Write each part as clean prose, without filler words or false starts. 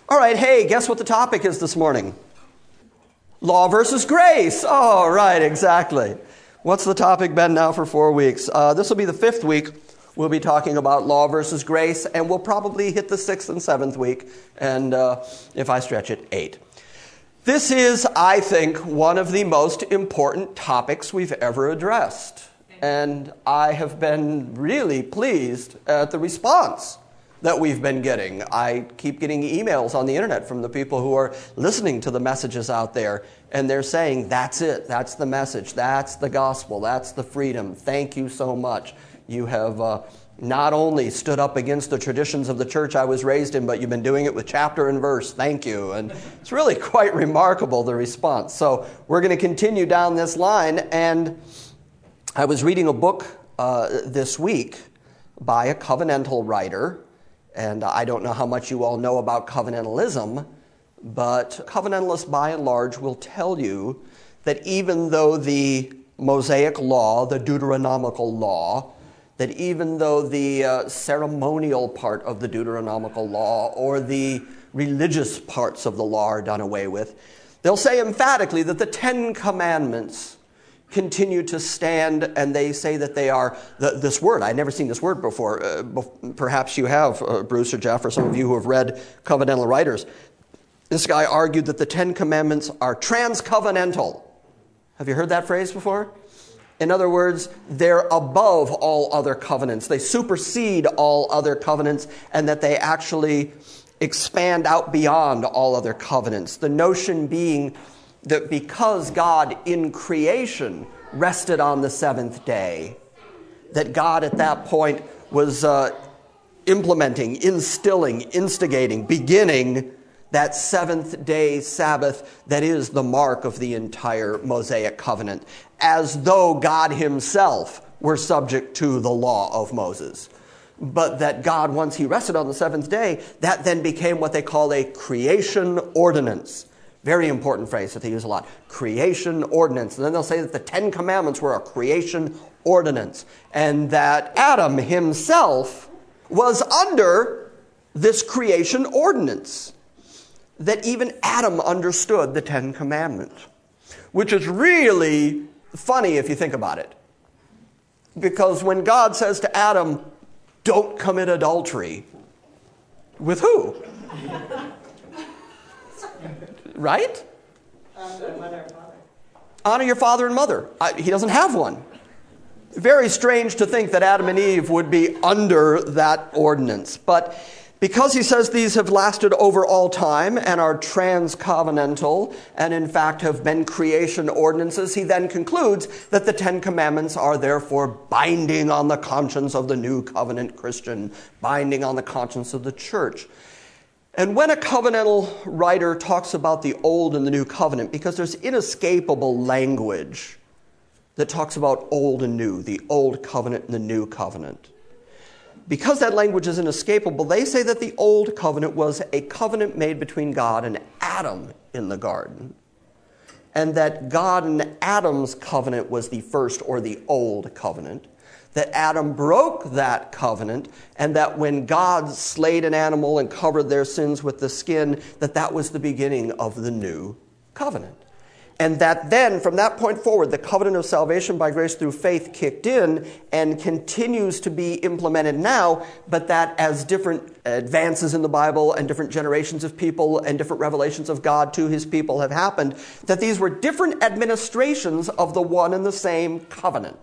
All right, hey, guess what the topic is this morning? Law versus grace. Oh, right, exactly. What's the topic been now for 4 weeks? This will be the 5th week. We'll be talking about law versus grace, and we'll probably hit the 6th and 7th week, and if I stretch it, 8. This is, I think, one of the most important topics we've ever addressed. And I have been really pleased at the response that we've been getting. I keep getting emails on the internet from the people who are listening to the messages out there, and they're saying, that's it, that's the message, that's the gospel, that's the freedom. Thank you so much. You have not only stood up against the traditions of the church I was raised in, but you've been doing it with chapter and verse. Thank you. And it's really quite remarkable, the response. So we're going to continue down this line, and I was reading a book this week by a covenantal writer, and I don't know how much you all know about covenantalism, but covenantalists by and large will tell you that even though the Mosaic law, the Deuteronomical law, that even though the ceremonial part of the Deuteronomical law or the religious parts of the law are done away with, they'll say emphatically that the Ten Commandments continue to stand, and they say that they are this word. I'd never seen this word before. Perhaps you have, Bruce or Jeff, or some of you who have read covenantal writers. This guy argued that the Ten Commandments are transcovenantal. Have you heard that phrase before? In other words, they're above all other covenants. They supersede all other covenants, and that they actually expand out beyond all other covenants. The notion being that because God in creation rested on the 7th day, that God at that point was implementing, instilling, instigating, beginning that 7th day Sabbath that is the mark of the entire Mosaic covenant, as though God himself were subject to the law of Moses. But that God, once he rested on the 7th day, that then became what they call a creation ordinance. Very important phrase that they use a lot. Creation ordinance. And then they'll say that the Ten Commandments were a creation ordinance. And that Adam himself was under this creation ordinance. That even Adam understood the Ten Commandments. Which is really funny if you think about it. Because when God says to Adam, don't commit adultery, with who? Right? Honor your father and mother. He doesn't have one. Very strange to think that Adam and Eve would be under that ordinance. But because he says these have lasted over all time and are transcovenantal and in fact have been creation ordinances, he then concludes that the Ten Commandments are therefore binding on the conscience of the new covenant Christian, binding on the conscience of the church. And when a covenantal writer talks about the old and the new covenant, because there's inescapable language that talks about old and new, the old covenant and the new covenant. Because that language is inescapable, they say that the old covenant was a covenant made between God and Adam in the garden. And that God and Adam's covenant was the first or the old covenant. That Adam broke that covenant, and that when God slayed an animal and covered their sins with the skin, that was the beginning of the new covenant. And that then, from that point forward, the covenant of salvation by grace through faith kicked in and continues to be implemented now, but that as different advances in the Bible and different generations of people and different revelations of God to his people have happened, that these were different administrations of the one and the same covenant.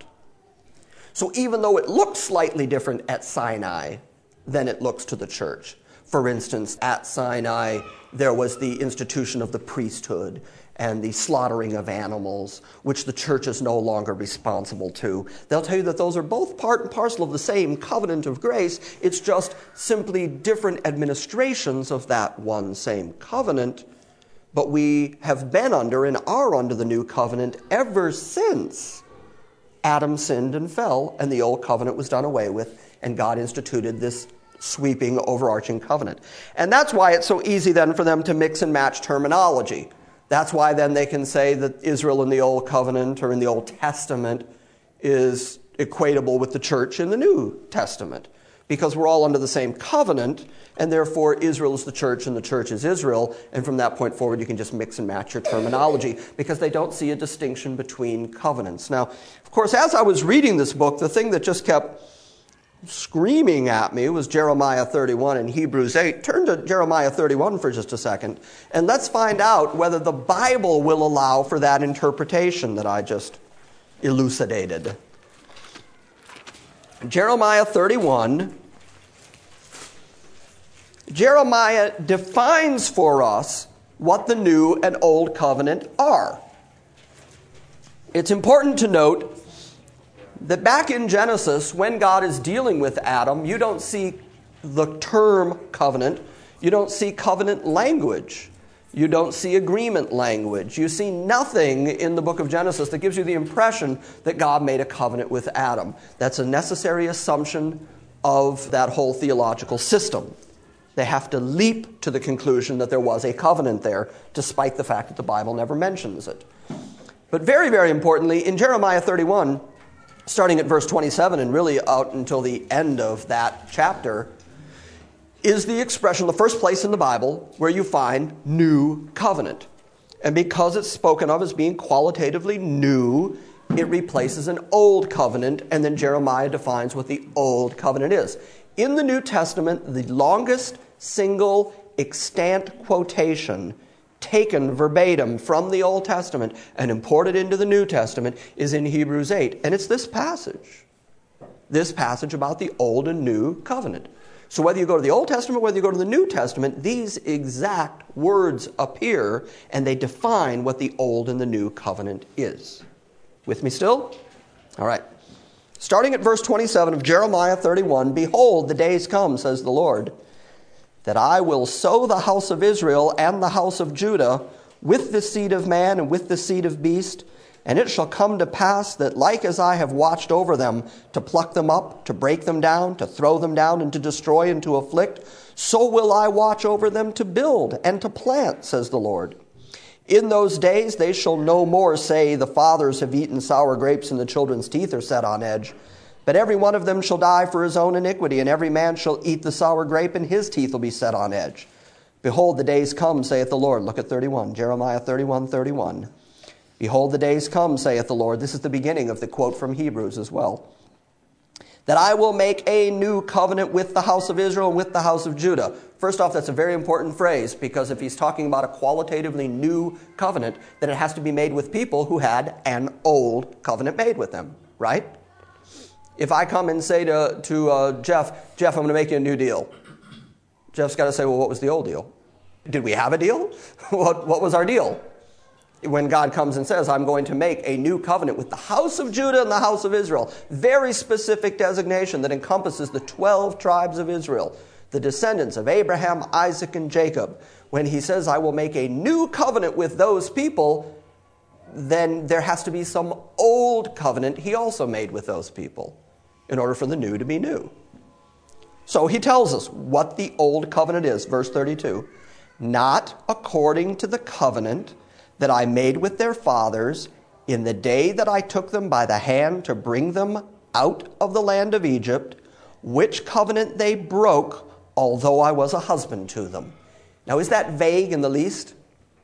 So even though it looks slightly different at Sinai than it looks to the church, for instance, at Sinai, there was the institution of the priesthood and the slaughtering of animals, which the church is no longer responsible to. They'll tell you that those are both part and parcel of the same covenant of grace. It's just simply different administrations of that one same covenant. But we have been under and are under the new covenant ever since Adam sinned and fell, and the old covenant was done away with, and God instituted this sweeping, overarching covenant. And that's why it's so easy then for them to mix and match terminology. That's why then they can say that Israel in the Old Covenant or in the Old Testament is equatable with the church in the New Testament. because we're all under the same covenant, and therefore Israel is the church and the church is Israel, and from that point forward you can just mix and match your terminology because they don't see a distinction between covenants. Now, of course, as I was reading this book, the thing that just kept screaming at me was Jeremiah 31 and Hebrews 8. Turn to Jeremiah 31 for just a second, and let's find out whether the Bible will allow for that interpretation that I just elucidated. Jeremiah 31, Jeremiah defines for us what the new and old covenant are. It's important to note that back in Genesis, when God is dealing with Adam, you don't see the term covenant. You don't see covenant language. You don't see agreement language. You see nothing in the book of Genesis that gives you the impression that God made a covenant with Adam. That's a necessary assumption of that whole theological system. They have to leap to the conclusion that there was a covenant there, despite the fact that the Bible never mentions it. But very, very importantly, in Jeremiah 31, starting at verse 27 and really out until the end of that chapter, is the expression, the first place in the Bible where you find new covenant. And because it's spoken of as being qualitatively new, it replaces an old covenant, and then Jeremiah defines what the old covenant is. In the New Testament, the longest single extant quotation taken verbatim from the Old Testament and imported into the New Testament is in Hebrews 8. And it's this passage about the old and new covenant. So whether you go to the Old Testament, whether you go to the New Testament, these exact words appear and they define what the old and the new covenant is. With me still? All right. Starting at verse 27 of Jeremiah 31, "Behold, the days come, says the Lord, that I will sow the house of Israel and the house of Judah with the seed of man and with the seed of beast. And it shall come to pass that like as I have watched over them to pluck them up, to break them down, to throw them down, and to destroy and to afflict, so will I watch over them to build and to plant, says the Lord. In those days they shall no more say, the fathers have eaten sour grapes and the children's teeth are set on edge. But every one of them shall die for his own iniquity, and every man shall eat the sour grape, and his teeth will be set on edge. Behold, the days come, saith the Lord." Look at 31, Jeremiah 31:31. "Behold, the days come, saith the Lord." This is the beginning of the quote from Hebrews as well. "That I will make a new covenant with the house of Israel and with the house of Judah." First off, that's a very important phrase, because if he's talking about a qualitatively new covenant, then it has to be made with people who had an old covenant made with them, right? If I come and say to Jeff, I'm going to make you a new deal. Jeff's got to say, well, what was the old deal? Did we have a deal? What was our deal? When God comes and says, I'm going to make a new covenant with the house of Judah and the house of Israel, very specific designation that encompasses the 12 tribes of Israel, the descendants of Abraham, Isaac, and Jacob. When he says, I will make a new covenant with those people, then there has to be some old covenant he also made with those people in order for the new to be new. So he tells us what the old covenant is. Verse 32, "Not according to the covenant that I made with their fathers in the day that I took them by the hand to bring them out of the land of Egypt, which covenant they broke, although I was a husband to them." Now, is that vague in the least?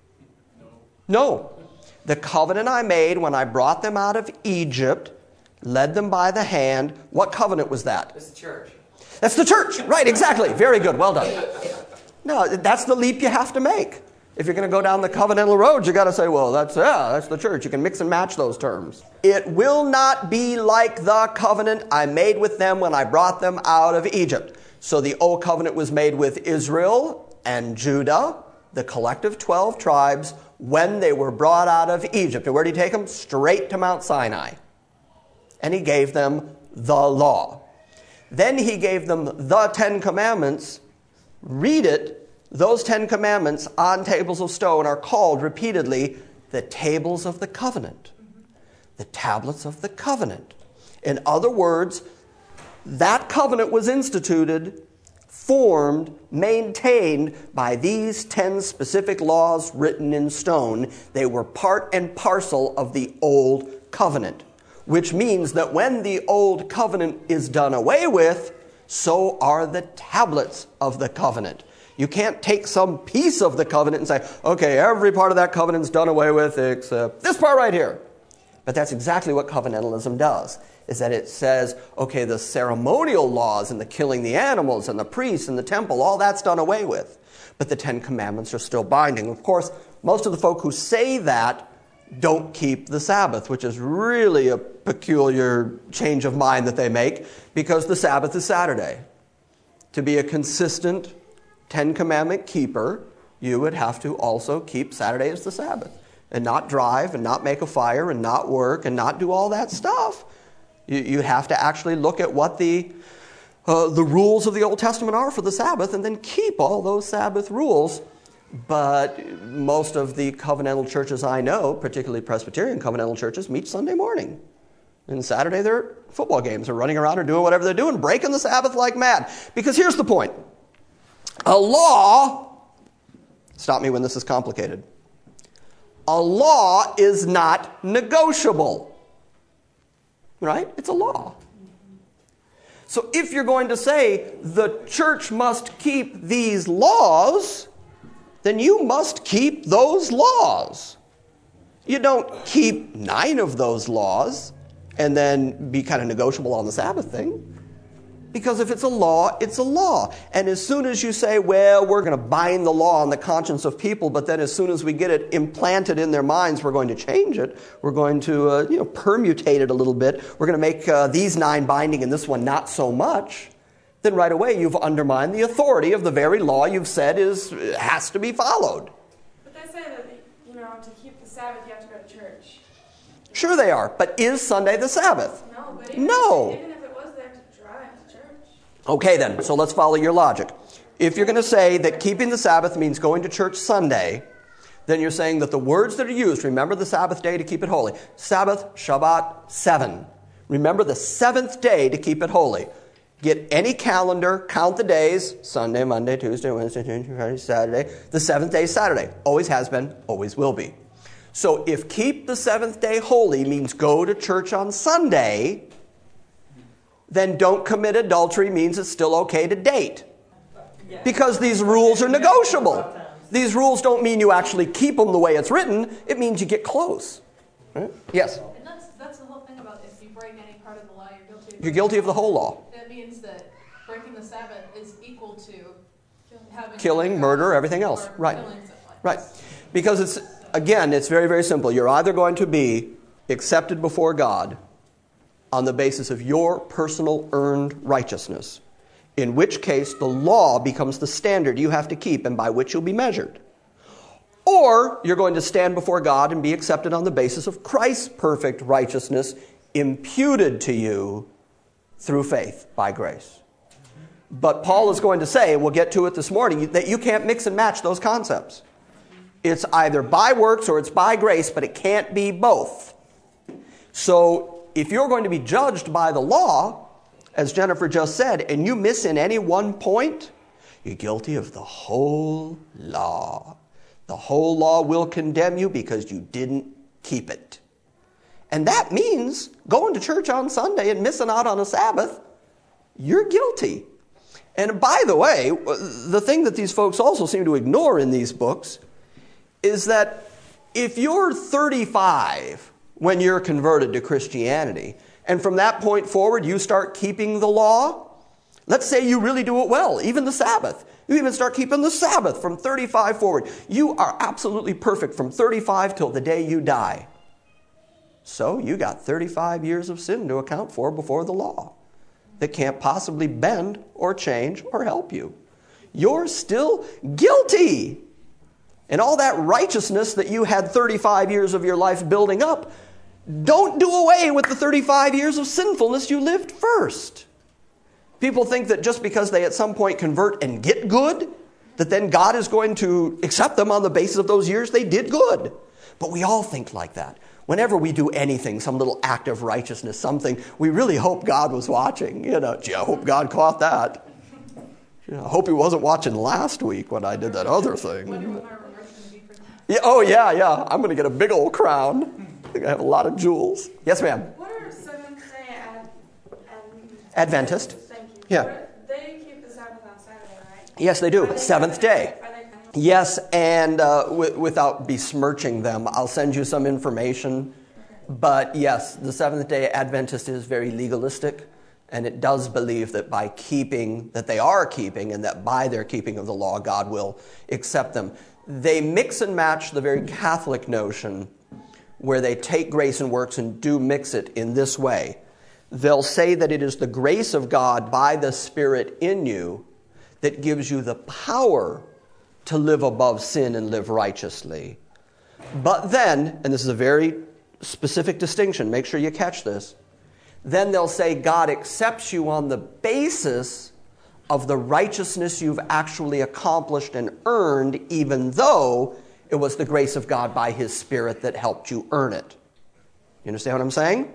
No. "The covenant I made when I brought them out of Egypt, led them by the hand." What covenant was that? It's the church. That's the church. Right, exactly. Very good. Well done. No, that's the leap you have to make. If you're going to go down the covenantal road, you got to say, well, that's the church. You can mix and match those terms. "It will not be like the covenant I made with them when I brought them out of Egypt." So the old covenant was made with Israel and Judah, the collective 12 tribes, when they were brought out of Egypt. And where did he take them? Straight to Mount Sinai. And he gave them the law. Then he gave them the 10 Commandments. Read it. Those 10 Commandments on tables of stone are called repeatedly the tables of the covenant. The tablets of the covenant. In other words, that covenant was instituted, formed, maintained by these 10 specific laws written in stone. They were part and parcel of the old covenant, which means that when the old covenant is done away with, so are the tablets of the covenant. You can't take some piece of the covenant and say, okay, every part of that covenant's done away with except this part right here. But that's exactly what covenantalism does, is that it says, okay, the ceremonial laws and the killing the animals and the priests and the temple, all that's done away with. But the Ten Commandments are still binding. Of course, most of the folk who say that don't keep the Sabbath, which is really a peculiar change of mind that they make, because the Sabbath is Saturday. To be a consistent Ten Commandment keeper, you would have to also keep Saturday as the Sabbath, and not drive, and not make a fire, and not work, and not do all that stuff. You have to actually look at what the rules of the Old Testament are for the Sabbath, and then keep all those Sabbath rules. But most of the covenantal churches I know, particularly Presbyterian covenantal churches, meet Sunday morning. And Saturday they're at football games or running around or doing whatever they're doing, breaking the Sabbath like mad. Because here's the point. A law, stop me when this is complicated. A law is not negotiable. Right? It's a law. So if you're going to say the church must keep these laws, then you must keep those laws. You don't keep 9 of those laws and then be kind of negotiable on the Sabbath thing. Because if it's a law, it's a law. And as soon as you say, well, we're going to bind the law on the conscience of people, but then as soon as we get it implanted in their minds, we're going to change it. We're going to permutate it a little bit. We're going to make these 9 binding and this one not so much. Then right away you've undermined the authority of the very law you've said has to be followed. But they say that, to keep the Sabbath you have to go to church. Sure they are. But is Sunday the Sabbath? No. But even if it was, they have to drive to church. Okay then, so let's follow your logic. If you're going to say that keeping the Sabbath means going to church Sunday, then you're saying that the words that are used, remember the Sabbath day to keep it holy. Sabbath, Shabbat, 7. Remember the 7th day to keep it holy. Get any calendar, count the days, Sunday, Monday, Tuesday, Wednesday, Thursday, Friday, Saturday. The 7th day is Saturday. Always has been, always will be. So if keep the 7th day holy means go to church on Sunday, then don't commit adultery means it's still okay to date. Because these rules are negotiable. These rules don't mean you actually keep them the way it's written. It means you get close. Right? Yes? And that's the whole thing about if you break any part of the law, you're guilty of the whole law. That means that breaking the Sabbath is equal to killing, murder, everything else. Right. Right. Because it's very, very simple. You're either going to be accepted before God on the basis of your personal earned righteousness, in which case the law becomes the standard you have to keep and by which you'll be measured. Or you're going to stand before God and be accepted on the basis of Christ's perfect righteousness imputed to you through faith by grace. But Paul is going to say, we'll get to it this morning, that you can't mix and match those concepts. It's either by works or it's by grace, but it can't be both. So if you're going to be judged by the law, as Jennifer just said, and you miss in any one point, you're guilty of the whole law. The whole law will condemn you because you didn't keep it. And that means going to church on Sunday and missing out on a Sabbath, you're guilty. And by the way, the thing that these folks also seem to ignore in these books is that if you're 35 when you're converted to Christianity, and from that point forward you start keeping the law, let's say you really do it well, even the Sabbath. You even start keeping the Sabbath from 35 forward. You are absolutely perfect from 35 till the day you die. So you got 35 years of sin to account for before the law that can't possibly bend or change or help you. You're still guilty. And all that righteousness that you had 35 years of your life building up, don't do away with the 35 years of sinfulness you lived first. People think that just because they at some point convert and get good, that then God is going to accept them on the basis of those years they did good. But we all think like that. Whenever we do anything, some little act of righteousness, something, we really hope God was watching. Gee, I hope God caught that. I hope he wasn't watching last week when I did that other thing. Yeah. I'm going to get a big old crown. I think I have a lot of jewels. Yes, ma'am. What are Seventh-day Adventist? Thank you. Yeah. What are Yes, they do. Are they Seventh day. Are they Yes, and without besmirching them, I'll send you some information. But yes, the Seventh-day Adventist is very legalistic, and it does believe that by keeping, that they are keeping, and that by their keeping of the law, God will accept them. They mix and match the very Catholic notion where they take grace and works and do mix it in this way. They'll say that it is the grace of God by the Spirit in you that gives you the power to live above sin and live righteously. But then, and this is a very specific distinction, make sure you catch this, then they'll say God accepts you on the basis of the righteousness you've actually accomplished and earned, even though it was the grace of God by His Spirit that helped you earn it. You understand what I'm saying?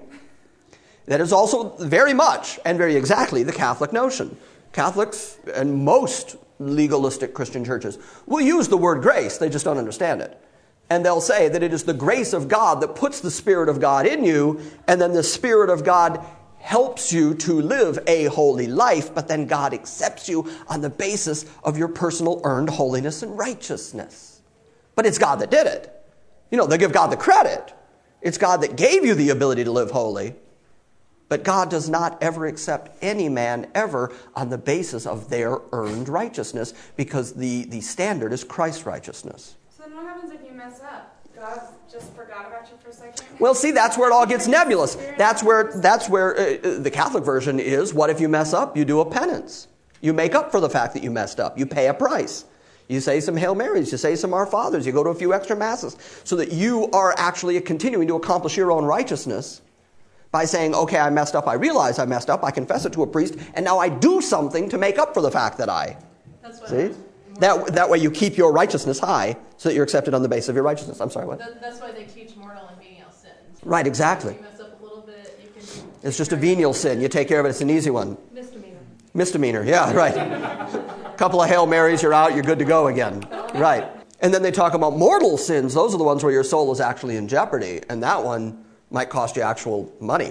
That is also very much and very exactly the Catholic notion. Catholics and most legalistic Christian churches will use the word grace, they just don't understand it. And they'll say that it is the grace of God that puts the Spirit of God in you, and then the Spirit of God helps you to live a holy life, but then God accepts you on the basis of your personal earned holiness and righteousness. But it's God that did it. You know, they give God the credit. It's God that gave you the ability to live holy. But God does not ever accept any man ever on the basis of their earned righteousness, because the standard is Christ's righteousness. So then what happens if you mess up? God just forgot about you for a second? Well, see, that's where it all gets nebulous. That's where the Catholic version is, what if you mess up? You do a penance. You make up for the fact that you messed up. You pay a price. You say some Hail Marys. You say some Our Fathers. You go to a few extra Masses, so that you are actually continuing to accomplish your own righteousness by saying, okay, I messed up. I realize I messed up. I confess it to a priest. And now I do something to make up for the fact that I... That's what See? That way you keep your righteousness high so that you're accepted on the basis of your righteousness. I'm sorry, what? That's why they teach mortal and venial sins. Right, exactly. If you mess up a little bit, you can... It's just a venial sin. You take care of it. It's an easy one. Misdemeanor, yeah, right. A couple of Hail Marys, you're out, you're good to go again. Right. And then they talk about mortal sins. Those are the ones where your soul is actually in jeopardy. And that one might cost you actual money.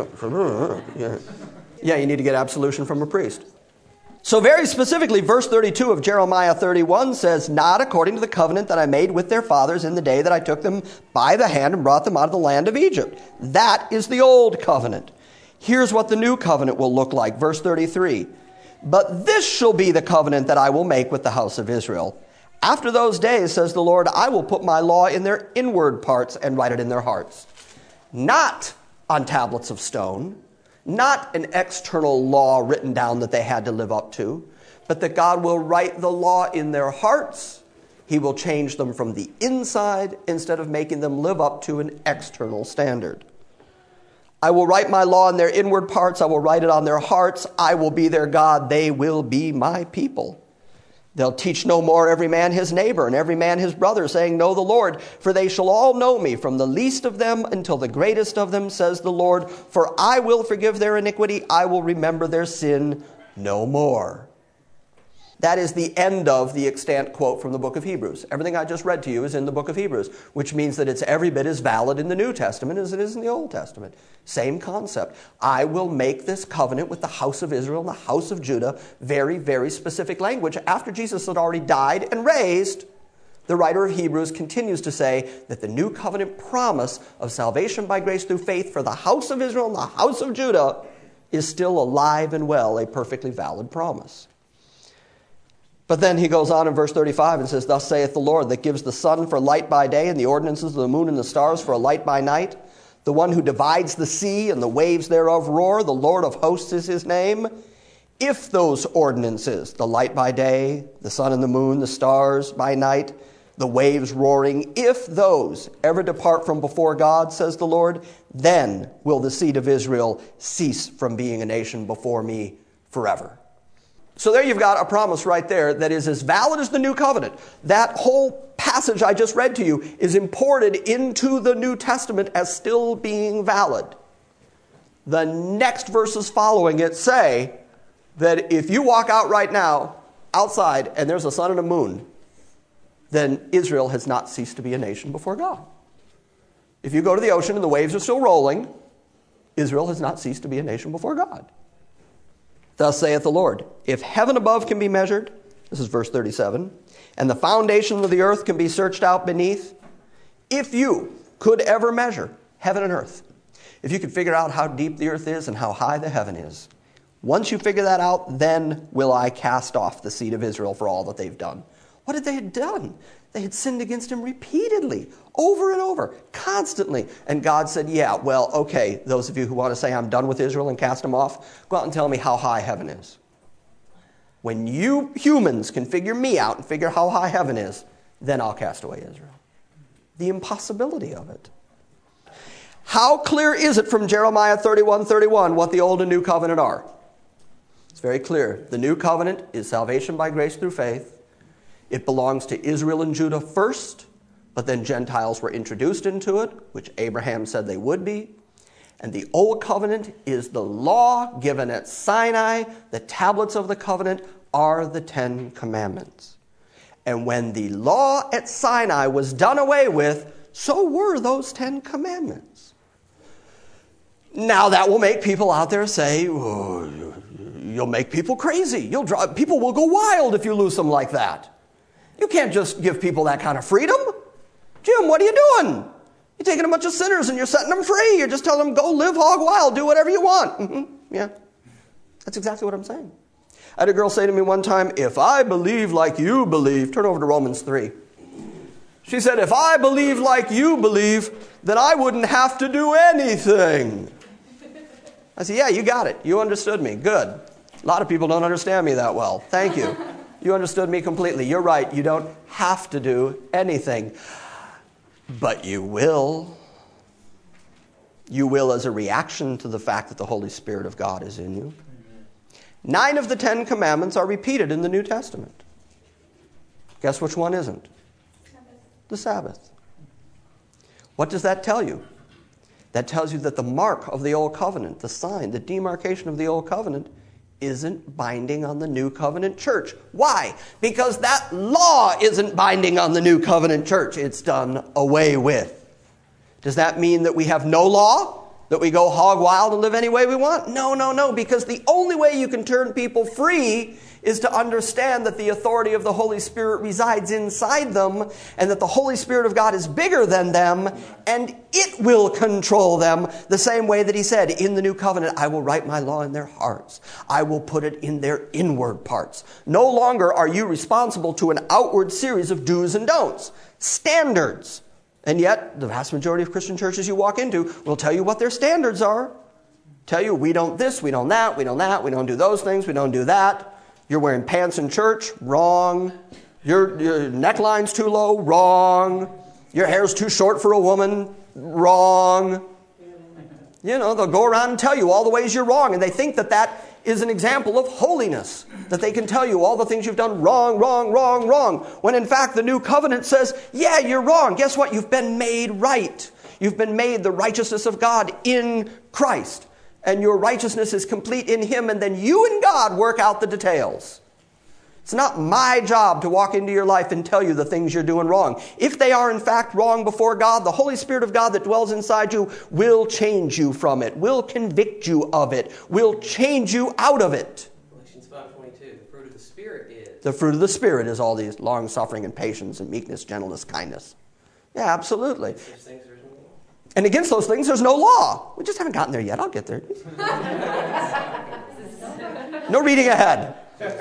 Yeah, you need to get absolution from a priest. So very specifically, verse 32 of Jeremiah 31 says, not according to the covenant that I made with their fathers in the day that I took them by the hand and brought them out of the land of Egypt. That is the old covenant. Here's what the new covenant will look like. Verse 33. But this shall be the covenant that I will make with the house of Israel. After those days, says the Lord, I will put my law in their inward parts and write it in their hearts. Not on tablets of stone, not an external law written down that they had to live up to, but that God will write the law in their hearts. He will change them from the inside instead of making them live up to an external standard. I will write my law in their inward parts. I will write it on their hearts. I will be their God. They will be my people. They'll teach no more every man his neighbor and every man his brother, saying, know the Lord, for they shall all know me, from the least of them until the greatest of them, says the Lord. For I will forgive their iniquity. I will remember their sin no more. That is the end of the extant quote from the book of Hebrews. Everything I just read to you is in the book of Hebrews, which means that it's every bit as valid in the New Testament as it is in the Old Testament. Same concept. I will make this covenant with the house of Israel and the house of Judah. Very, very specific language. After Jesus had already died and raised, the writer of Hebrews continues to say that the new covenant promise of salvation by grace through faith for the house of Israel and the house of Judah is still alive and well, a perfectly valid promise. But then he goes on in verse 35 and says, thus saith the Lord, that gives the sun for light by day and the ordinances of the moon and the stars for a light by night, the one who divides the sea and the waves thereof roar, the Lord of hosts is his name. If those ordinances, the light by day, the sun and the moon, the stars by night, the waves roaring, if those ever depart from before God, says the Lord, then will the seed of Israel cease from being a nation before me forever. So there you've got a promise right there that is as valid as the new covenant. That whole passage I just read to you is imported into the New Testament as still being valid. The next verses following it say that if you walk out right now, outside, and there's a sun and a moon, then Israel has not ceased to be a nation before God. If you go to the ocean and the waves are still rolling, Israel has not ceased to be a nation before God. Thus saith the Lord, if heaven above can be measured, This is verse 37. And the foundation of the earth can be searched out beneath. If you could ever measure heaven and earth, if you could figure out how deep the earth is and how high the heaven is, once you figure that out, then will I cast off the seed of Israel for all that they've done. What had they done? They had sinned against him repeatedly, over and over, constantly. And God said, yeah, well, okay, those of you who want to say I'm done with Israel and cast them off, go out and tell me how high heaven is. When you humans can figure me out and figure how high heaven is, then I'll cast away Israel. The impossibility of it. How clear is it from Jeremiah 31:31 what the old and new covenant are? It's very clear. The new covenant is salvation by grace through faith. It belongs to Israel and Judah first, but then Gentiles were introduced into it, which Abraham said they would be. And the old covenant is the law given at Sinai. The tablets of the covenant are the 10 commandments. And when the law at Sinai was done away with, so were those 10 commandments. Now that will make people out there say, oh, you'll make people crazy. People will go wild if you lose them like that. You can't just give people that kind of freedom. Jim, what are you doing? You're taking a bunch of sinners and you're setting them free. You're just telling them, go live hog wild, do whatever you want. Mm-hmm. Yeah, that's exactly what I'm saying. I had a girl say to me one time, if I believe like you believe, turn over to Romans 3. She said, if I believe like you believe, then I wouldn't have to do anything. I said, yeah, you got it. You understood me. Good. A lot of people don't understand me that well. Thank you. You understood me completely. You're right. You don't have to do anything. But you will. You will as a reaction to the fact that the Holy Spirit of God is in you. 9 of the 10 commandments are repeated in the New Testament. Guess which one isn't? The Sabbath. What does that tell you? That tells you that the mark of the Old Covenant, the sign, the demarcation of the Old Covenant, isn't binding on the New Covenant church. Why? Because that law isn't binding on the New Covenant church. It's done away with. Does that mean that we have no law? That we go hog wild and live any way we want? No, because the only way you can turn people free is to understand that the authority of the Holy Spirit resides inside them and that the Holy Spirit of God is bigger than them and it will control them the same way that he said, in the new covenant, I will write my law in their hearts. I will put it in their inward parts. No longer are you responsible to an outward series of do's and don'ts, standards. And yet, the vast majority of Christian churches you walk into will tell you what their standards are. Tell you, we don't this, we don't that, we don't that, we don't do those things, we don't do that. You're wearing pants in church? Wrong. Your neckline's too low? Wrong. Your hair's too short for a woman? Wrong. You know, they'll go around and tell you all the ways you're wrong, and they think that that is an example of holiness, that they can tell you all the things you've done wrong, when in fact the new covenant says, yeah, you're wrong. Guess what? You've been made right. You've been made the righteousness of God in Christ. And your righteousness is complete in him, and then you and God work out the details. It's not my job to walk into your life and tell you the things you're doing wrong. If they are in fact wrong before God, the Holy Spirit of God that dwells inside you will change you from it, will convict you of it, will change you out of it. Galatians 5:22, the fruit of the Spirit is. The fruit of the Spirit is all these long-suffering and patience and meekness, gentleness, kindness. Yeah, absolutely. And against those things, there's no law. We just haven't gotten there yet. I'll get there. No reading ahead.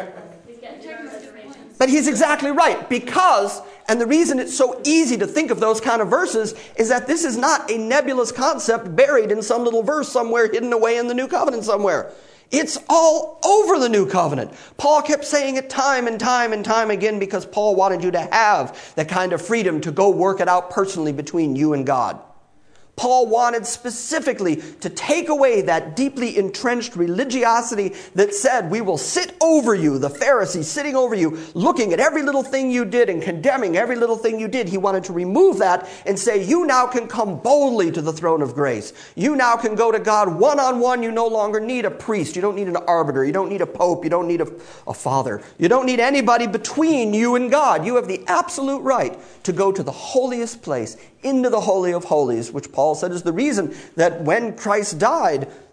But he's exactly right. Because, and the reason it's so easy to think of those kind of verses is that this is not a nebulous concept buried in some little verse somewhere hidden away in the New Covenant somewhere. It's all over the New Covenant. Paul kept saying it time and time and time again because Paul wanted you to have that kind of freedom to go work it out personally between you and God. Paul wanted specifically to take away that deeply entrenched religiosity that said, we will sit over you, the Pharisees sitting over you, looking at every little thing you did and condemning every little thing you did. He wanted to remove that and say, you now can come boldly to the throne of grace. You now can go to God one-on-one. You no longer need a priest. You don't need an arbiter. You don't need a pope. You don't need a father. You don't need anybody between you and God. You have the absolute right to go to the holiest place, into the Holy of Holies, which Paul said is the reason that when Christ died,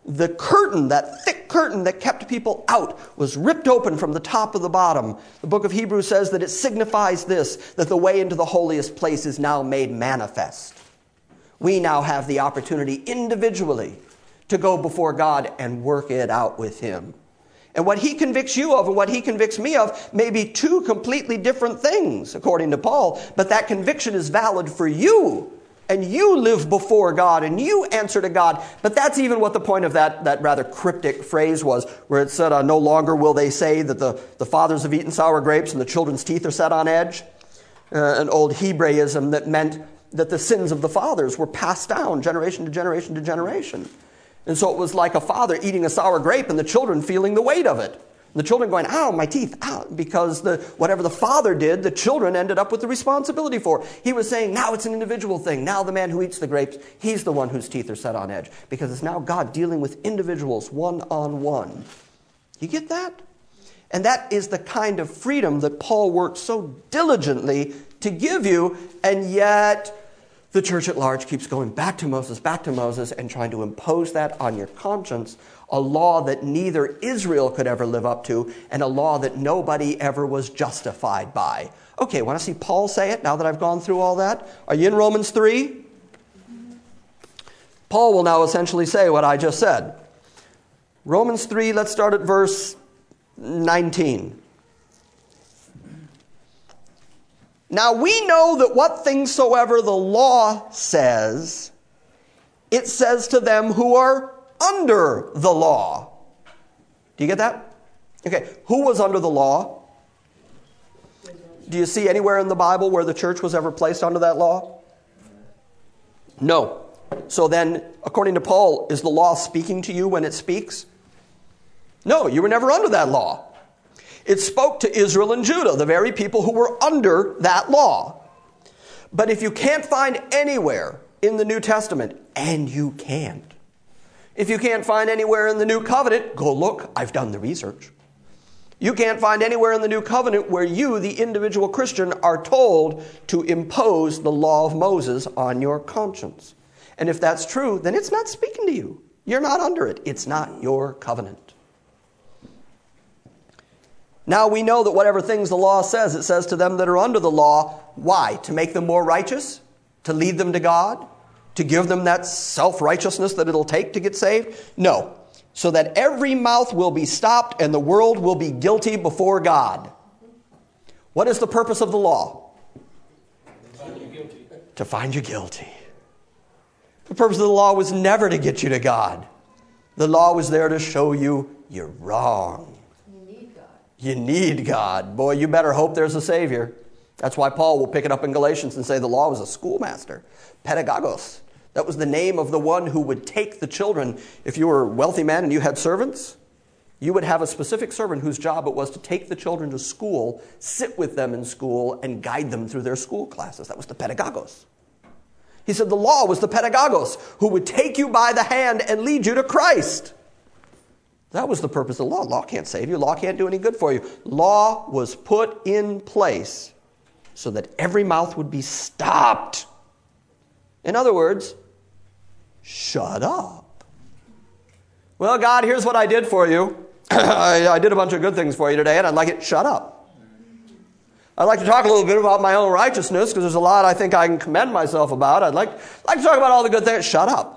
the curtain, that thick curtain that kept people out, was ripped open from the top to the bottom. The book of Hebrews says that it signifies this, that the way into the holiest place is now made manifest. We now have the opportunity individually to go before God and work it out with Him. And what He convicts you of and what He convicts me of may be two completely different things, according to Paul, but that conviction is valid for you. And you live before God, and you answer to God. But that's even what the point of that rather cryptic phrase was, where it said, no longer will they say that the fathers have eaten sour grapes and the children's teeth are set on edge. An old Hebraism that meant that the sins of the fathers were passed down generation to generation to generation. And so it was like a father eating a sour grape and the children feeling the weight of it. The children going, ow, my teeth, ow, because whatever the father did, the children ended up with the responsibility for. He was saying, now it's an individual thing. Now the man who eats the grapes, he's the one whose teeth are set on edge. Because it's now God dealing with individuals one-on-one. You get that? And that is the kind of freedom that Paul worked so diligently to give you, and yet the church at large keeps going back to Moses, and trying to impose that on your conscience, a law that neither Israel could ever live up to, and a law that nobody ever was justified by. Okay, want to see Paul say it now that I've gone through all that? Are you in Romans 3? Paul will now essentially say what I just said. Romans 3, let's start at verse 19. Now we know that what things soever the law says, it says to them who are under the law. Do you get that? Okay, who was under the law? Do you see anywhere in the Bible where the church was ever placed under that law? No. So then, according to Paul, is the law speaking to you when it speaks? No, you were never under that law. It spoke to Israel and Judah, the very people who were under that law. But if you can't find anywhere in the New Testament, and you can't, if you can't find anywhere in the New Covenant, go look. I've done the research. You can't find anywhere in the New Covenant where you, the individual Christian, are told to impose the law of Moses on your conscience. And if that's true, then it's not speaking to you. You're not under it. It's not your covenant. Now we know that whatever things the law says, it says to them that are under the law. Why? To make them more righteous? To lead them to God? To give them that self-righteousness that it'll take to get saved? No. So that every mouth will be stopped and the world will be guilty before God. What is the purpose of the law? To find you guilty. The purpose of the law was never to get you to God. The law was there to show you you're wrong. You need God. Boy, you better hope there's a Savior. That's why Paul will pick it up in Galatians and say the law was a schoolmaster. Pedagogos. That was the name of the one who would take the children. If you were a wealthy man and you had servants, you would have a specific servant whose job it was to take the children to school, sit with them in school, and guide them through their school classes. That was the pedagogos. He said the law was the pedagogos who would take you by the hand and lead you to Christ. That was the purpose of the law. Law can't save you. Law can't do any good for you. Law was put in place so that every mouth would be stopped. In other words, shut up. Well, God, here's what I did for you. I did a bunch of good things for you today, and I'd like it. Shut up. I'd like to talk a little bit about my own righteousness, because there's a lot I think I can commend myself about. I'd like to talk about all the good things. Shut up.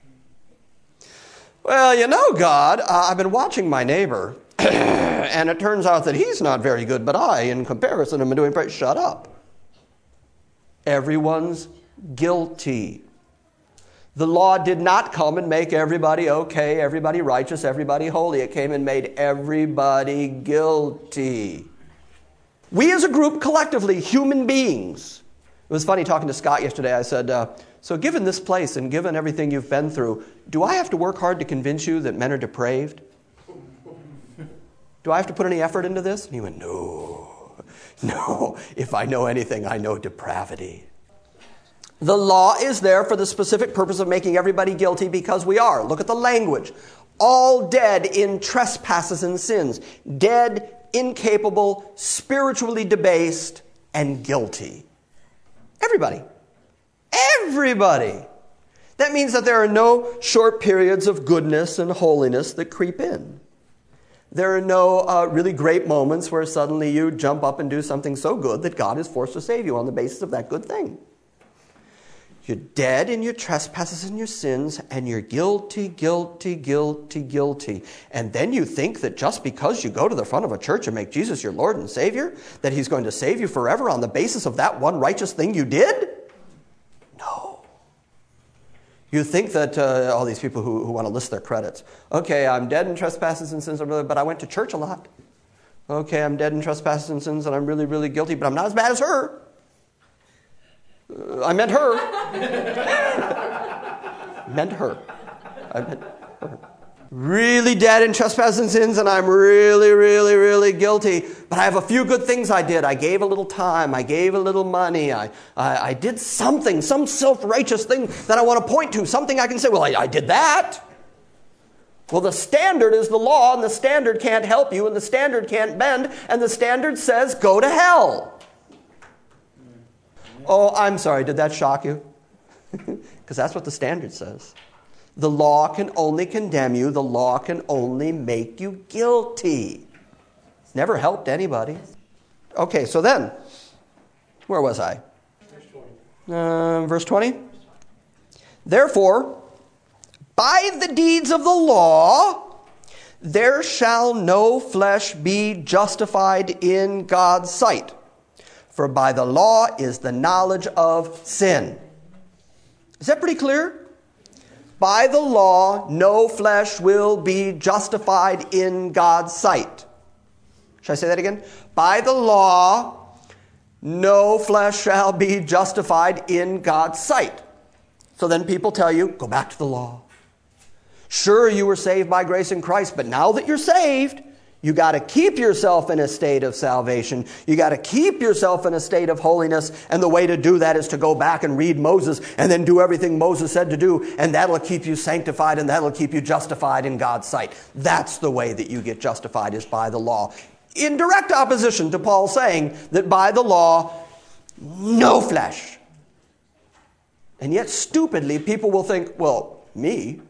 Well, you know, God, I've been watching my neighbor, and it turns out that he's not very good, but I, in comparison, am doing pretty. Shut up. Everyone's guilty. The law did not come and make everybody okay, everybody righteous, everybody holy. It came and made everybody guilty. We as a group, collectively, human beings. It was funny talking to Scott yesterday. I said, so given this place and given everything you've been through, do I have to work hard to convince you that men are depraved? Do I have to put any effort into this? And he went, no. If I know anything, I know depravity. The law is there for the specific purpose of making everybody guilty because we are. Look at the language. All dead in trespasses and sins. Dead, incapable, spiritually debased, and guilty. Everybody. Everybody. That means that there are no short periods of goodness and holiness that creep in. There are no really great moments where suddenly you jump up and do something so good that God is forced to save you on the basis of that good thing. You're dead in your trespasses and your sins, and you're guilty, guilty, guilty, guilty. And then you think that just because you go to the front of a church and make Jesus your Lord and Savior, that He's going to save you forever on the basis of that one righteous thing you did? No. You think that all these people who want to list their credits. Okay, I'm dead in trespasses and sins, but I went to church a lot. Okay, I'm dead in trespasses and sins, and I'm really, really guilty, but I'm not as bad as her. I meant her. meant her. I meant her. Really dead in trespasses and sins, and I'm really, really, really guilty. But I have a few good things I did. I gave a little time. I gave a little money. I did something, some self-righteous thing that I want to point to. Something I can say, well, I did that. Well, the standard is the law, and the standard can't help you, and the standard can't bend, and the standard says, go to hell. Oh, I'm sorry. Did that shock you? Because that's what the standard says. The law can only condemn you. The law can only make you guilty. It's never helped anybody. Okay, so then, where was I? Verse 20. Therefore, by the deeds of the law, there shall no flesh be justified in God's sight. For by the law is the knowledge of sin. Is that pretty clear? By the law, no flesh will be justified in God's sight. Should I say that again? By the law, no flesh shall be justified in God's sight. So then people tell you, go back to the law. Sure, you were saved by grace in Christ, but now that you're saved, you got to keep yourself in a state of salvation. You got to keep yourself in a state of holiness. And the way to do that is to go back and read Moses and then do everything Moses said to do. And that'll keep you sanctified and that'll keep you justified in God's sight. That's the way that you get justified, is by the law. In direct opposition to Paul saying that by the law, no flesh. And yet stupidly people will think, well, me?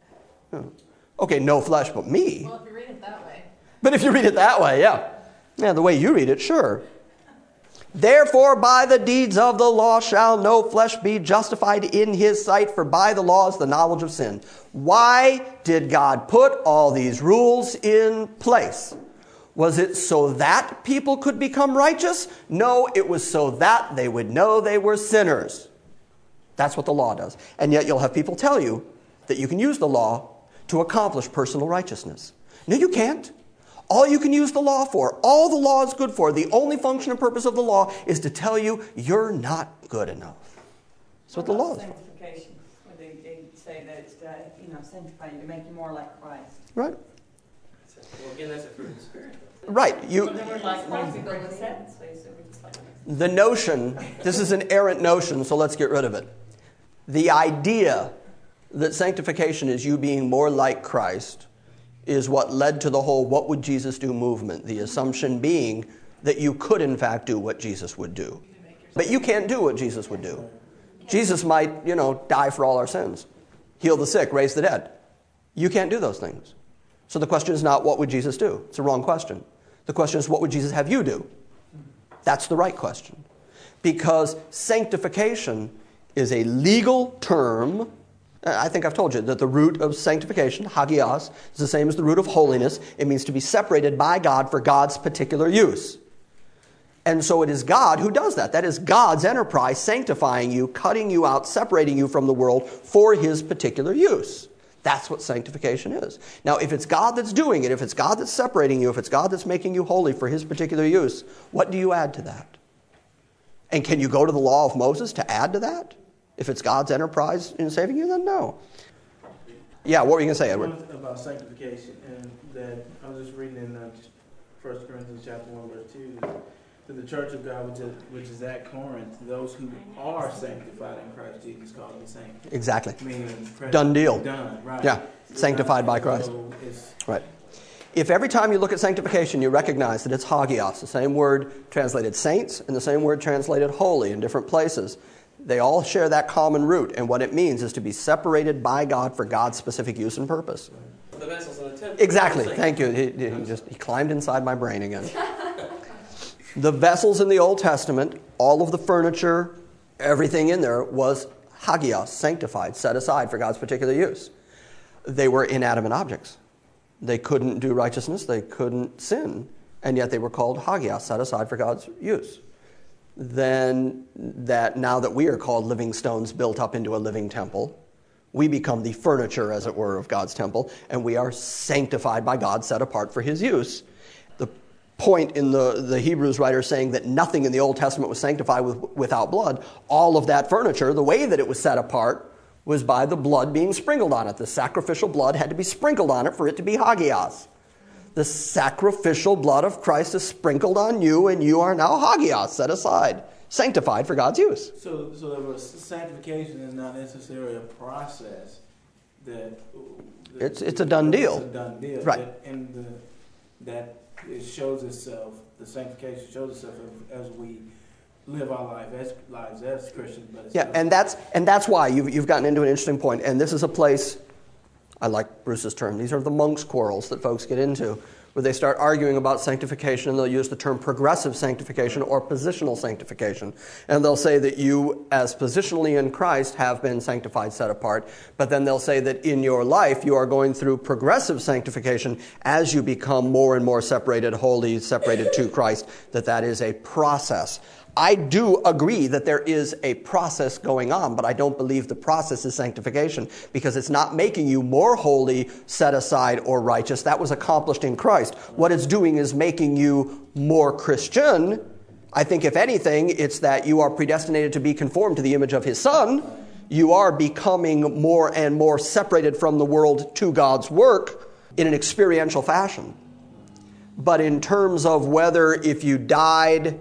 Okay, no flesh, but me. Well, if you read it that way. But if you read it that way, yeah. Yeah, the way you read it, sure. Therefore, by the deeds of the law shall no flesh be justified in his sight, for by the law is the knowledge of sin. Why did God put all these rules in place? Was it so that people could become righteous? No, it was so that they would know they were sinners. That's what the law does. And yet you'll have people tell you that you can use the law to accomplish personal righteousness. No, you can't. All you can use the law for, all the law is good for, the only function and purpose of the law is to tell you you're not good enough. That's what the law is for. Sanctification, where they say that it's to, sanctify you, to make you more like Christ. Right. Well, again, that's a fruit of the Spirit. Right. The notion, this is an errant notion, so let's get rid of it. The idea that sanctification is you being more like Christ is what led to the whole "what would Jesus do" movement. The assumption being that you could in fact do what Jesus would do. But you can't do what Jesus would do. Jesus might, die for all our sins, heal the sick, raise the dead. You can't do those things. So the question is not what would Jesus do? It's a wrong question. The question is what would Jesus have you do? That's the right question. Because sanctification is a legal term. I think I've told you that the root of sanctification, hagios, is the same as the root of holiness. It means to be separated by God for God's particular use. And so it is God who does that. That is God's enterprise, sanctifying you, cutting you out, separating you from the world for His particular use. That's what sanctification is. Now, if it's God that's doing it, if it's God that's separating you, if it's God that's making you holy for His particular use, what do you add to that? And can you go to the law of Moses to add to that? If it's God's enterprise in saving you, then no. Yeah, what were you going to say, Edward? About sanctification, and that I was just reading in 1 Corinthians chapter 1, verse 2, to the church of God, which is at Corinth, those who are sanctified in Christ Jesus called to be sanctified. Exactly. Meaning, done deal. Done, right. Yeah, sanctified by Christ. So right. If every time you look at sanctification, you recognize that it's hagios, the same word translated saints and the same word translated holy in different places, They all share that common root, and what it means is to be separated by God for God's specific use and purpose. The vessels in the temple. Exactly. Thank you. He climbed inside my brain again. The vessels in the Old Testament, all of the furniture, everything in there was hagios, sanctified, set aside for God's particular use. They were inanimate objects. They couldn't do righteousness. They couldn't sin. And yet they were called hagios, set aside for God's use. Then now that we are called living stones built up into a living temple, we become the furniture, as it were, of God's temple, and we are sanctified by God, set apart for his use. The point in the Hebrews writer saying that nothing in the Old Testament was sanctified without blood, all of that furniture, the way that it was set apart was by the blood being sprinkled on it. The sacrificial blood had to be sprinkled on it for it to be hagios. The sacrificial blood of Christ is sprinkled on you, and you are now hagios, set aside, sanctified for God's use. So there was sanctification is not necessarily a process that it's a done deal. It's a done deal, right? That it shows itself. The sanctification shows itself as we live our lives as Christians. But yeah, and that's why you've gotten into an interesting point, and this is a place. I like Bruce's term. These are the monk's quarrels that folks get into, where they start arguing about sanctification, and they'll use the term progressive sanctification or positional sanctification. And they'll say that you, as positionally in Christ, have been sanctified, set apart. But then they'll say that in your life, you are going through progressive sanctification as you become more and more separated, holy, separated to Christ, that is a process. I do agree that there is a process going on, but I don't believe the process is sanctification, because it's not making you more holy, set aside, or righteous. That was accomplished in Christ. What it's doing is making you more Christian. I think, if anything, it's that you are predestinated to be conformed to the image of his Son. You are becoming more and more separated from the world to God's work in an experiential fashion. But in terms of whether if you died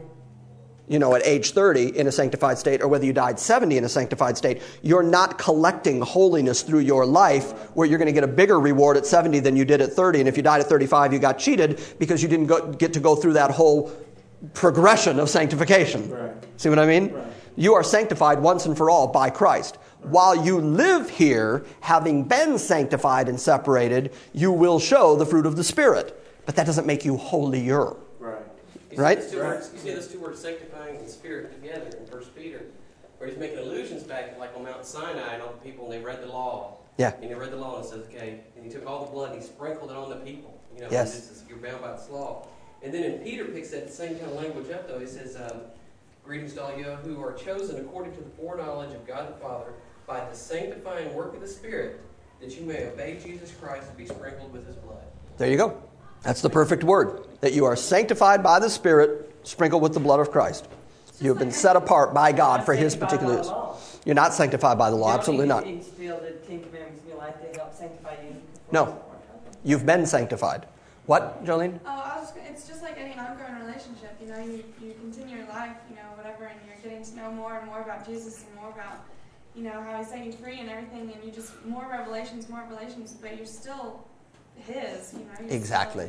at age 30 in a sanctified state, or whether you died 70 in a sanctified state, you're not collecting holiness through your life where you're going to get a bigger reward at 70 than you did at 30. And if you died at 35, you got cheated because you didn't get to go through that whole progression of sanctification. Right. See what I mean? Right. You are sanctified once and for all by Christ. While you live here, having been sanctified and separated, you will show the fruit of the Spirit. But that doesn't make you holier. Right? You see those two words, sanctifying and spirit, together in 1 Peter, where he's making allusions back, like on Mount Sinai, and all the people, and they read the law. Yeah. And he read the law and says, okay, and he took all the blood and he sprinkled it on the people. Yes. You're bound by this law. And then Peter picks that same kind of language up, though. He says, greetings to all you who are chosen according to the foreknowledge of God the Father by the sanctifying work of the Spirit, that you may obey Jesus Christ and be sprinkled with his blood. There you go. That's the perfect word, that you are sanctified by the Spirit, sprinkled with the blood of Christ. You have been set apart by God for his particular use. You're not sanctified by the law, absolutely not. You feel the Ten Commandments in your life to help sanctify you? No. You've been sanctified. What, Jolene? It's just like any ongoing relationship. You continue your life, whatever, and you're getting to know more and more about Jesus and more about, how he set you free and everything, and you just more revelations, but you're still his, Exactly.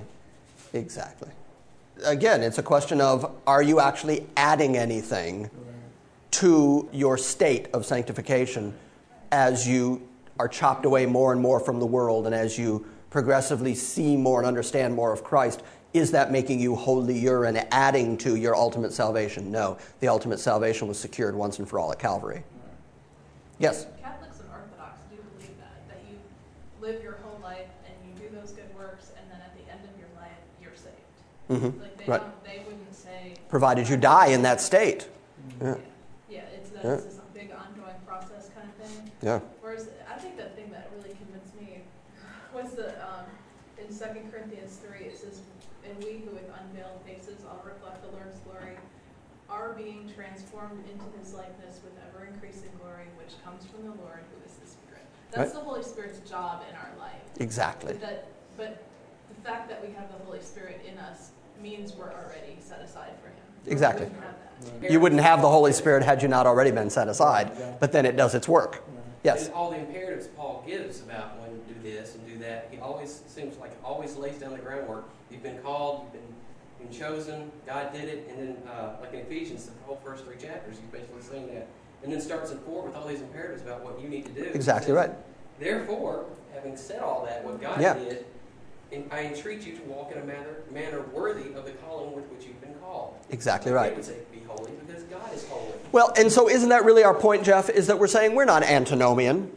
Again, it's a question of, are you actually adding anything to your state of sanctification as you are chopped away more and more from the world, and as you progressively see more and understand more of Christ? Is that making you holier and adding to your ultimate salvation? No. The ultimate salvation was secured once and for all at Calvary. Yes? Catholics and Orthodox do believe that you live your whole life and you do those good works, and then at the end of your life, you're saved. Mm-hmm. Like they wouldn't say... Provided you die in that state. Yeah. It's this big ongoing process kind of thing. Yeah. Whereas I think the thing that really convinced me was in 2 Corinthians 3, it says, and we who with unveiled faces all reflect the Lord's glory are being transformed into his likeness with ever-increasing glory, which comes from the Lord, who is the Spirit. That's the Holy Spirit's job in our life. Exactly. But the fact that we have the Holy Spirit in us means we're already set aside for him. Exactly. We wouldn't have that. You wouldn't have the Holy Spirit had you not already been set aside, but then it does its work. Yes? And all the imperatives Paul gives about when you do this and do that, he always seems like always lays down the groundwork. You've been called, you've been chosen, God did it, and then like in Ephesians, the whole first 3 chapters, he's basically saying that. And then starts at 4 with all these imperatives about what you need to do. Exactly right. Therefore, having said all that, what God did, and I entreat you to walk in a manner worthy of the calling with which you've been called. Exactly right. They would say, be holy, because God is holy. Well, and so isn't that really our point, Jeff, is that we're saying we're not antinomian.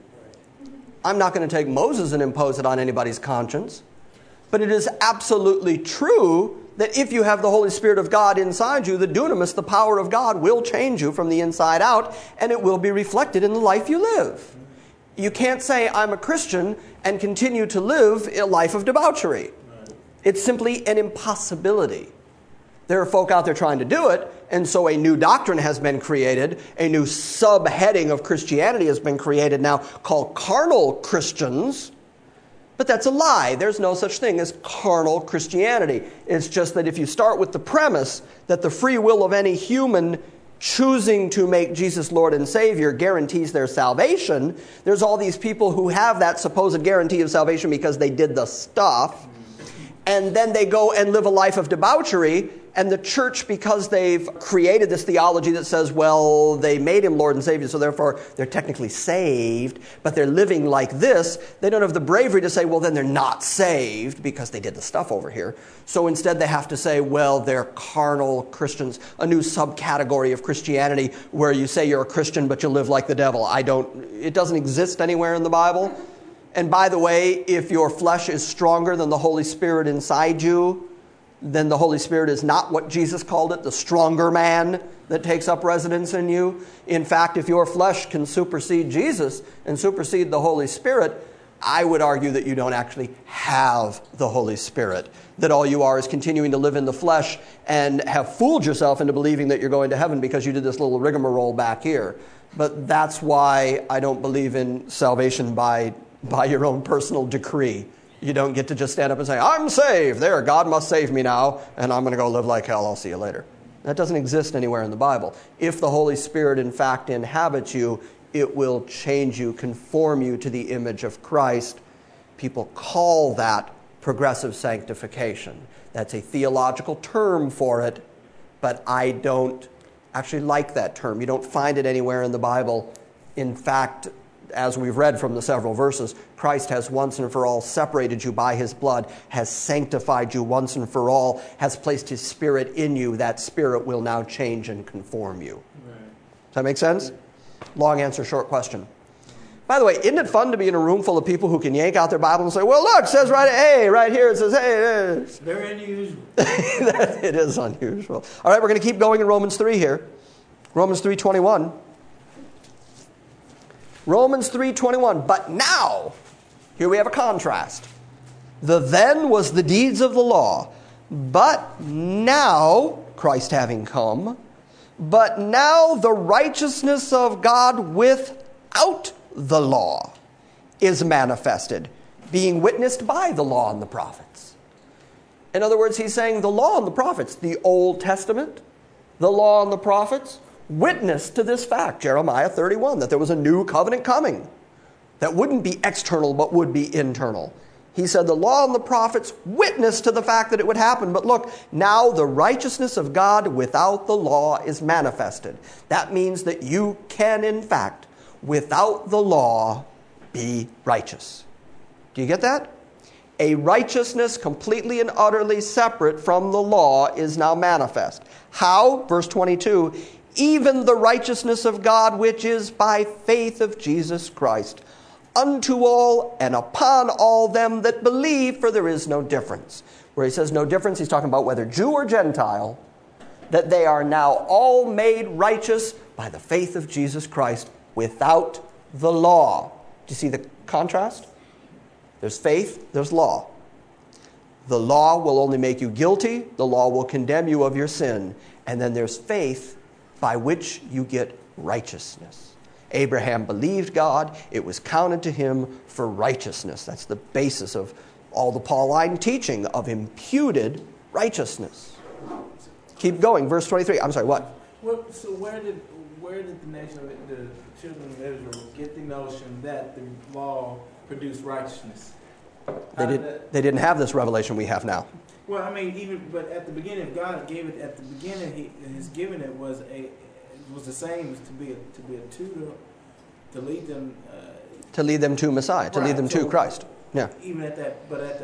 I'm not going to take Moses and impose it on anybody's conscience. But it is absolutely true that if you have the Holy Spirit of God inside you, the dunamis, the power of God, will change you from the inside out, and it will be reflected in the life you live. You can't say, I'm a Christian, and continue to live a life of debauchery. It's simply an impossibility. There are folk out there trying to do it, and so a new doctrine has been created, a new subheading of Christianity has been created now called carnal Christians. But that's a lie. There's no such thing as carnal Christianity. It's just that if you start with the premise that the free will of any human choosing to make Jesus Lord and Savior guarantees their salvation, there's all these people who have that supposed guarantee of salvation because they did the stuff, and then they go and live a life of debauchery, and the church, because they've created this theology that says, well, they made him Lord and Savior, so therefore they're technically saved, but they're living like this, they don't have the bravery to say, well, then they're not saved because they did the stuff over here. So instead they have to say, well, they're carnal Christians, a new subcategory of Christianity where you say you're a Christian, but you live like the devil. It doesn't exist anywhere in the Bible. And by the way, if your flesh is stronger than the Holy Spirit inside you, then the Holy Spirit is not what Jesus called it, the stronger man that takes up residence in you. In fact, if your flesh can supersede Jesus and supersede the Holy Spirit, I would argue that you don't actually have the Holy Spirit, that all you are is continuing to live in the flesh and have fooled yourself into believing that you're going to heaven because you did this little rigmarole back here. But that's why I don't believe in salvation by your own personal decree. You don't get to just stand up and say, I'm saved. There, God must save me now, and I'm going to go live like hell. I'll see you later. That doesn't exist anywhere in the Bible. If the Holy Spirit, in fact, inhabits you, it will change you, conform you to the image of Christ. People call that progressive sanctification. That's a theological term for it, but I don't actually like that term. You don't find it anywhere in the Bible. In fact, as we've read from the several verses, Christ has once and for all separated you by his blood, has sanctified you once and for all, has placed his Spirit in you. That Spirit will now change and conform you. Right. Does that make sense? Long answer, short question. By the way, isn't it fun to be in a room full of people who can yank out their Bible and say, well, look, it says right here, it says, hey. Very unusual. It is unusual. All right, we're going to keep going in Romans 3 here. Romans 3:21. Romans 3:21, but now, here we have a contrast. The then was the deeds of the law, but now, Christ having come, but now the righteousness of God without the law is manifested, being witnessed by the law and the prophets. In other words, he's saying the law and the prophets, the Old Testament, the law and the prophets, witness to this fact, Jeremiah 31, that there was a new covenant coming that wouldn't be external but would be internal. He said the law and the prophets witness to the fact that it would happen. But look, now the righteousness of God without the law is manifested. That means that you can, in fact, without the law, be righteous. Do you get that? A righteousness completely and utterly separate from the law is now manifest. How? Verse 22, even the righteousness of God, which is by faith of Jesus Christ, unto all and upon all them that believe, for there is no difference. Where he says no difference, he's talking about whether Jew or Gentile, that they are now all made righteous by the faith of Jesus Christ without the law. Do you see the contrast? There's faith, there's law. The law will only make you guilty. The law will condemn you of your sin. And then there's faith, by which you get righteousness. Abraham believed God. It was counted to him for righteousness. That's the basis of all the Pauline teaching of imputed righteousness. Keep going. Verse 23. I'm sorry, what? Well, so where did the nation of the children of Israel get the notion that the law produced righteousness? They didn't have this revelation we have now. Well, I mean, but at the beginning, God gave it. At the beginning, His giving it was was the same as to be a tutor, to lead them. To lead them to Messiah, to lead them to Christ. Yeah. Even at that,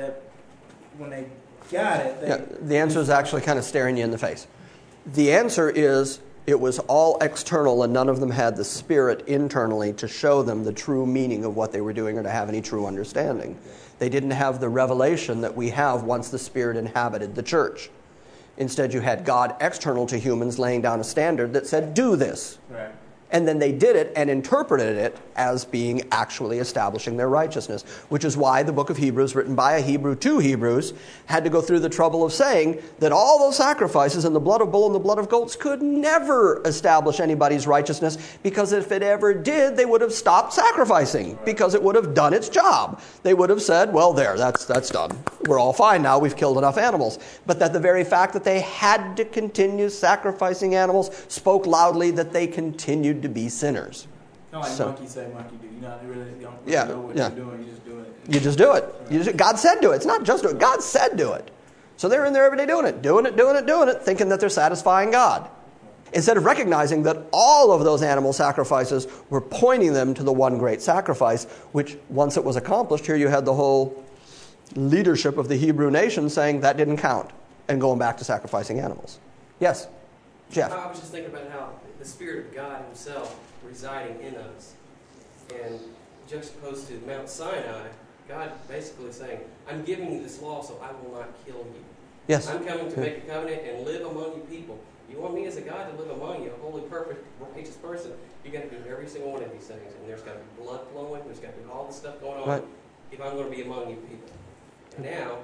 when they got it, The answer is actually kind of staring you in the face. The answer is it was all external, and none of them had the Spirit internally to show them the true meaning of what they were doing or to have any true understanding. They didn't have the revelation that we have once the Spirit inhabited the church. Instead, you had God external to humans laying down a standard that said, do this. Right. And then they did it and interpreted it as being actually establishing their righteousness, which is why the book of Hebrews, written by a Hebrew to Hebrews, had to go through the trouble of saying that all those sacrifices and the blood of bull and the blood of goats could never establish anybody's righteousness, because if it ever did, they would have stopped sacrificing, because it would have done its job. They would have said, well, there, that's done. We're all fine now. We've killed enough animals. But that the very fact that they had to continue sacrificing animals spoke loudly that they continued to be sinners. Kind of like monkey say, monkey do. You don't really know what yeah. you're doing. You just do it. You just do it. God said do it. It's not just do it. God said do it. So they're in there every day doing it, thinking that they're satisfying God. Instead of recognizing that all of those animal sacrifices were pointing them to the one great sacrifice, which once it was accomplished, here you had the whole leadership of the Hebrew nation saying that didn't count and going back to sacrificing animals. Yes, Jeff? I was just thinking about how the Spirit of God Himself residing in us, and juxtaposed to Mount Sinai, God basically saying, I'm giving you this law so I will not kill you. Yes. I'm coming to make a covenant and live among you people. You want me as a God to live among you, a holy, perfect, righteous person, you got to do every single one of these things. And there's got to be blood flowing, there's got to be all this stuff going on if I'm going to be among you people. And now,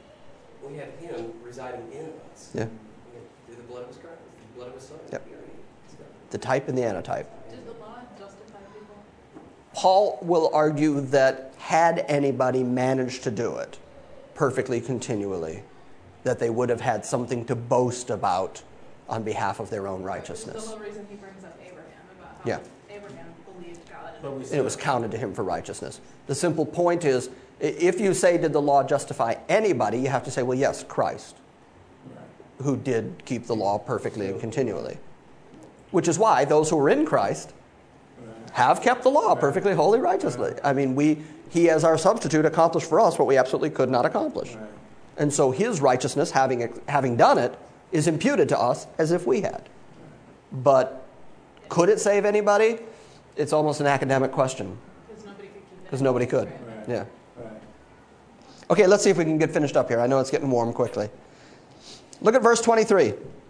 we have Him residing in us. Yeah. Through the blood of His Christ, the blood of His Son. Yep. The type and the antitype. Does the law justify people? Paul will argue that had anybody managed to do it perfectly, continually, that they would have had something to boast about on behalf of their own righteousness. Which is the whole reason he brings up Abraham, about how Abraham believed God. And it was counted to him for righteousness. The simple point is, if you say, did the law justify anybody, you have to say, well, yes, Christ, who did keep the law perfectly and continually. Which is why those who are in Christ have kept the law perfectly, holy, righteously. I mean, He, as our substitute, accomplished for us what we absolutely could not accomplish. And so His righteousness, having done it, is imputed to us as if we had. But could it save anybody? It's almost an academic question. Because nobody could. Yeah. Okay, let's see if we can get finished up here. I know it's getting warm quickly. Look at verse 23.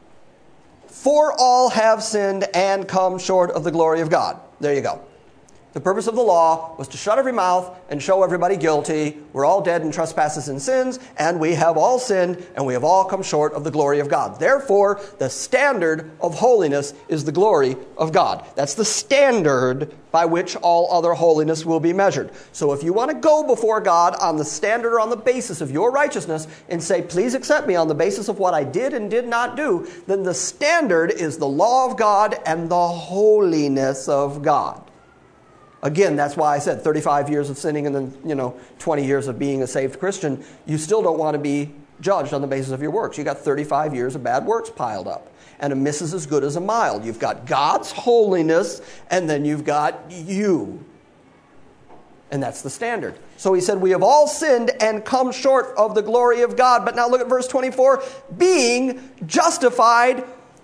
For all have sinned and come short of the glory of God. There you go. The purpose of the law was to shut every mouth and show everybody guilty. We're all dead in trespasses and sins, and we have all sinned, and we have all come short of the glory of God. Therefore, the standard of holiness is the glory of God. That's the standard by which all other holiness will be measured. So if you want to go before God on the standard or on the basis of your righteousness and say, please accept me on the basis of what I did and did not do, then the standard is the law of God and the holiness of God. Again, that's why I said 35 years of sinning and then, 20 years of being a saved Christian. You still don't want to be judged on the basis of your works. You got 35 years of bad works piled up. And a miss is as good as a mile. You've got God's holiness, and then you've got you. And that's the standard. So he said, we have all sinned and come short of the glory of God. But now look at verse 24. Being justified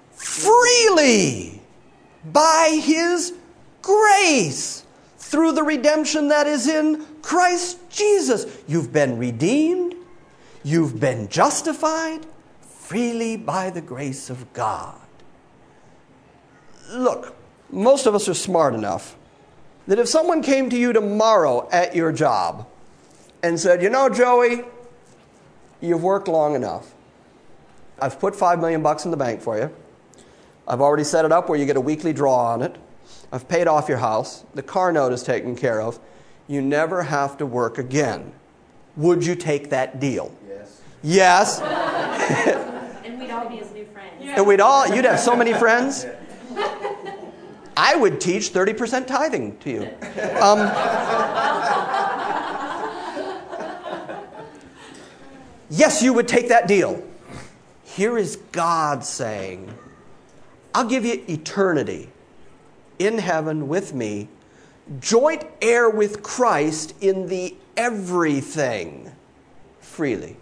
freely by His grace, through the redemption that is in Christ Jesus. You've been redeemed. You've been justified freely by the grace of God. Look, most of us are smart enough that if someone came to you tomorrow at your job and said, Joey, you've worked long enough. I've put $5 million in the bank for you. I've already set it up where you get a weekly draw on it. I've paid off your house. The car note is taken care of. You never have to work again. Would you take that deal? Yes. And we'd all be his new friends. And you'd have so many friends. I would teach 30% tithing to you. Yes, you would take that deal. Here is God saying, I'll give you eternity in heaven with me, joint heir with Christ in the everything, freely.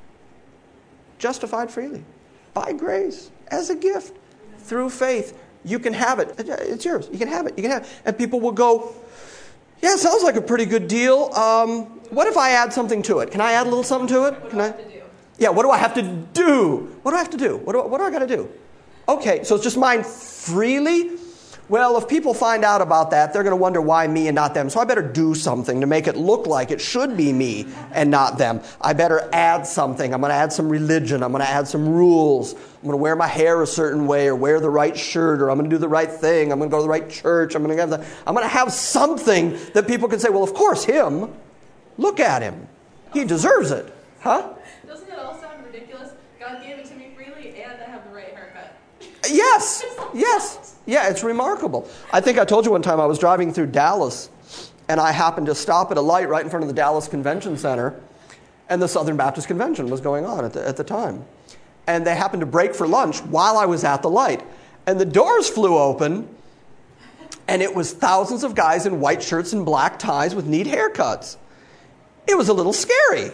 Justified freely, by grace, as a gift, through faith. You can have it. It's yours. You can have it. You can have it. And people will go, yeah, it sounds like a pretty good deal. What if I add something to it? Can I add a little something to it? What do I have to do? Yeah, what do I have to do? What do I have to do? What do I got to do? Okay, so it's just mine freely? Well, if people find out about that, they're going to wonder why me and not them. So I better do something to make it look like it should be me and not them. I better add something. I'm going to add some religion. I'm going to add some rules. I'm going to wear my hair a certain way or wear the right shirt, or I'm going to do the right thing. I'm going to go to the right church. I'm going to have something that people can say, well, of course, him. Look at him. He deserves it. Huh? Doesn't that all sound ridiculous? God gave it to me freely and I have the right haircut. Yes. Yeah, it's remarkable. I think I told you one time I was driving through Dallas, and I happened to stop at a light right in front of the Dallas Convention Center, and the Southern Baptist Convention was going on at the time. And they happened to break for lunch while I was at the light. And the doors flew open, and it was thousands of guys in white shirts and black ties with neat haircuts. It was a little scary.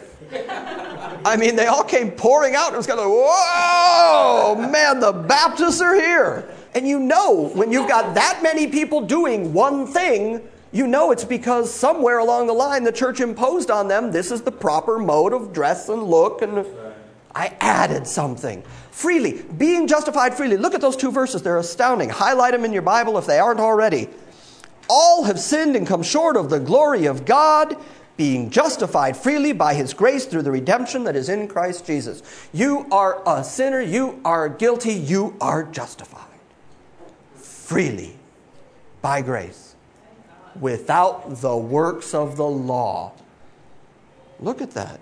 I mean, they all came pouring out. It was kind of, whoa, man, the Baptists are here. And you know, when you've got that many people doing one thing, you know it's because somewhere along the line the church imposed on them, this is the proper mode of dress and look, and I added something. Freely, being justified freely. Look at those two verses. They're astounding. Highlight them in your Bible if they aren't already. All have sinned and come short of the glory of God, being justified freely by His grace through the redemption that is in Christ Jesus. You are a sinner. You are guilty. You are justified. Freely, by grace, without the works of the law. Look at that.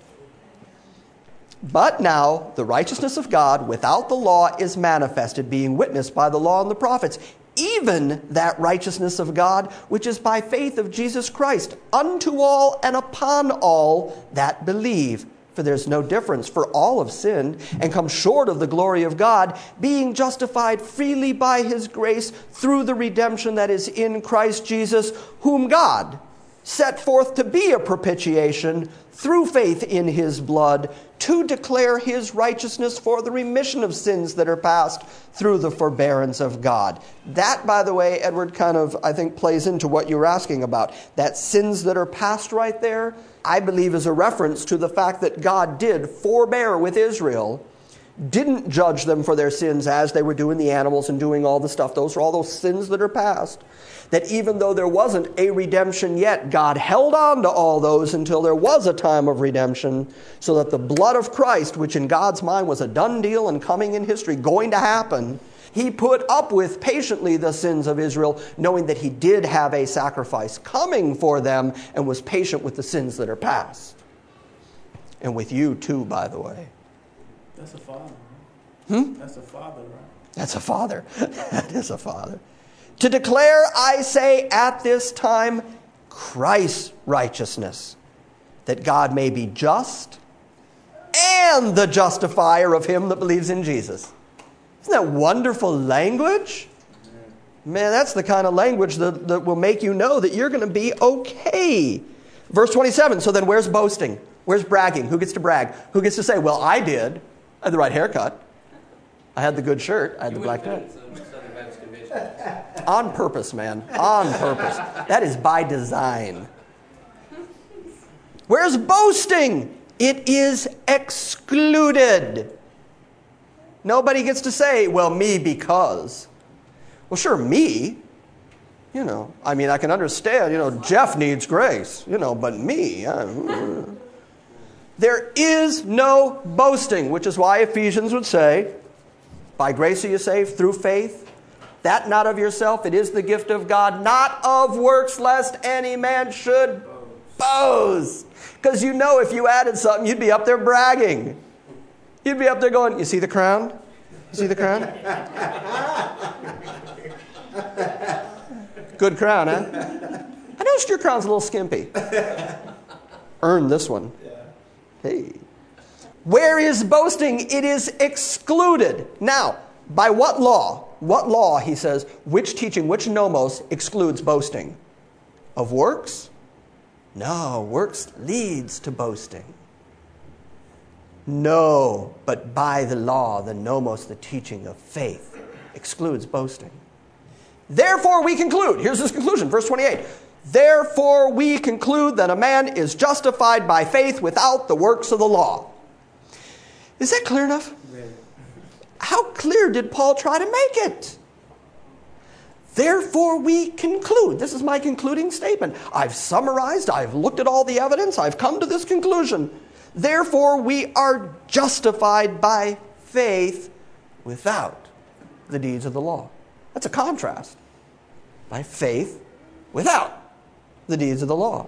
But now the righteousness of God without the law is manifested, being witnessed by the law and the prophets, even that righteousness of God which is by faith of Jesus Christ, unto all and upon all that believe. For there's no difference, for all have sinned and come short of the glory of God, being justified freely by His grace through the redemption that is in Christ Jesus, whom God set forth to be a propitiation through faith in His blood, to declare His righteousness for the remission of sins that are past through the forbearance of God. That, by the way, Edward, kind of, I think, plays into what you were asking about. That sins that are past right there, I believe, is a reference to the fact that God did forbear with Israel, didn't judge them for their sins as they were doing the animals and doing all the stuff. Those are all those sins that are past. That even though there wasn't a redemption yet, God held on to all those until there was a time of redemption, so that the blood of Christ, which in God's mind was a done deal and coming in history, going to happen, He put up with patiently the sins of Israel, knowing that He did have a sacrifice coming for them and was patient with the sins that are past. And with you too, by the way. That's a father, right? That's a father, right? That's a father. That is a father. To declare, I say, at this time, Christ's righteousness, that God may be just and the justifier of him that believes in Jesus. Isn't that wonderful language? Man, that's the kind of language that will make you know that you're going to be okay. Verse 27, so then where's boasting? Where's bragging? Who gets to brag? Who gets to say, well, I did. I had the right haircut. I had the good shirt. I had the black tie. On purpose, man. On purpose. That is by design. Where's boasting? It is excluded. Nobody gets to say, well, me because. Well, sure, me. You know, I mean, I can understand, Jeff needs grace, but me. There is no boasting, which is why Ephesians would say, by grace are you saved through faith. That not of yourself, it is the gift of God, not of works, lest any man should boast. Because if you added something, you'd be up there bragging. You'd be up there going, you see the crown? You see the crown? Good crown, huh? I noticed your crown's a little skimpy. Earned this one. Hey. Where is boasting? It is excluded. Now, By what law? What law, he says, which teaching, which nomos excludes boasting? Of works? No, works leads to boasting. No, but by the law, the nomos, the teaching of faith, excludes boasting. Therefore we conclude, here's his conclusion, verse 28. Therefore we conclude that a man is justified by faith without the works of the law. Is that clear enough? How clear did Paul try to make it? Therefore we conclude. This is my concluding statement. I've summarized, I've looked at all the evidence, I've come to this conclusion. Therefore we are justified by faith without the deeds of the law. That's a contrast. By faith without the deeds of the law.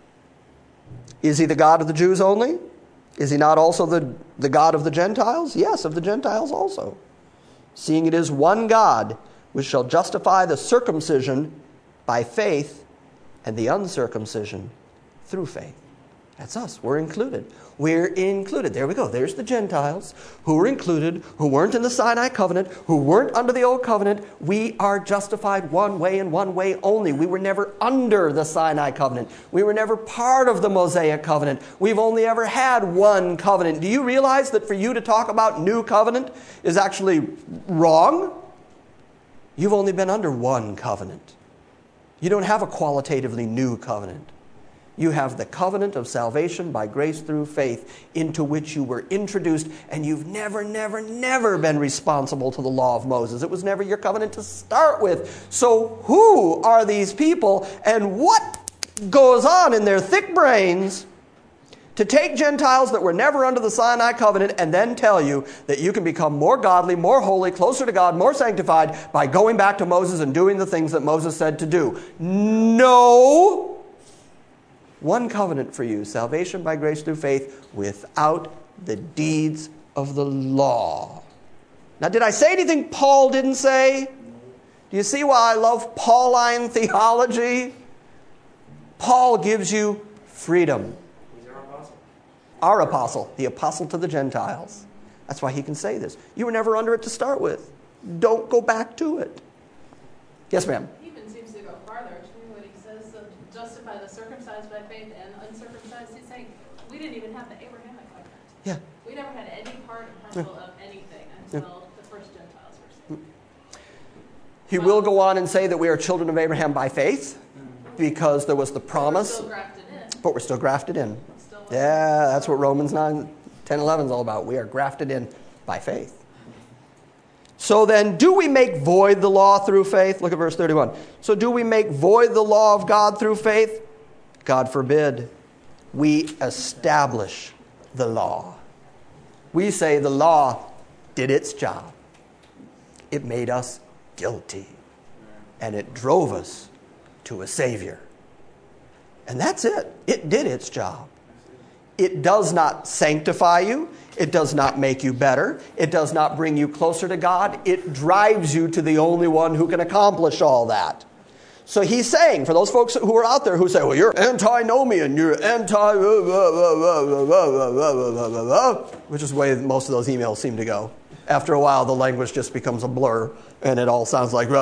Is he the God of the Jews only? Is he not also the God of the Gentiles? Yes, of the Gentiles also. Seeing it is one God which shall justify the circumcision by faith and the uncircumcision through faith. That's us. We're included. We're included. There we go. There's the Gentiles who were included, who weren't in the Sinai covenant, who weren't under the old covenant. We are justified one way and one way only. We were never under the Sinai covenant. We were never part of the Mosaic covenant. We've only ever had one covenant. Do you realize that for you to talk about new covenant is actually wrong? You've only been under one covenant. You don't have a qualitatively new covenant. You have the covenant of salvation by grace through faith into which you were introduced, and you've never been responsible to the law of Moses. It was never your covenant to start with. So who are these people, and what goes on in their thick brains to take Gentiles that were never under the Sinai covenant and then tell you that you can become more godly, more holy, closer to God, more sanctified by going back to Moses and doing the things that Moses said to do? No. One covenant for you, salvation by grace through faith without the deeds of the law. Now, did I say anything Paul didn't say? Do you see why I love Pauline theology? Paul gives you freedom. He's our apostle. Our apostle, the apostle to the Gentiles. That's why he can say this. You were never under it to start with. Don't go back to it. Yes, ma'am. He even seems to go farther too when he says to justify the circumcised by faith and uncircumcised. He's saying we didn't even have the Abrahamic covenant. Yeah. We never had any part and parcel of anything until the first Gentiles were saved. He will go on and say that we are children of Abraham by faith because there was the promise. We're still grafted in. But we're still grafted in. Still Yeah, that's what Romans 9, 10, 11 is all about. We are grafted in by faith. So then, do we make void the law through faith? Look at verse 31. So do we make void the law of God through faith? God forbid. We establish the law. We say the law did its job. It made us guilty. And it drove us to a Savior. And that's it. It did its job. It does not sanctify you. It does not make you better. It does not bring you closer to God. It drives you to the only one who can accomplish all that. So he's saying, for those folks who are out there who say, well, you're antinomian, you're anti... which is the way most of those emails seem to go. After a while, the language just becomes a blur, and it all sounds like...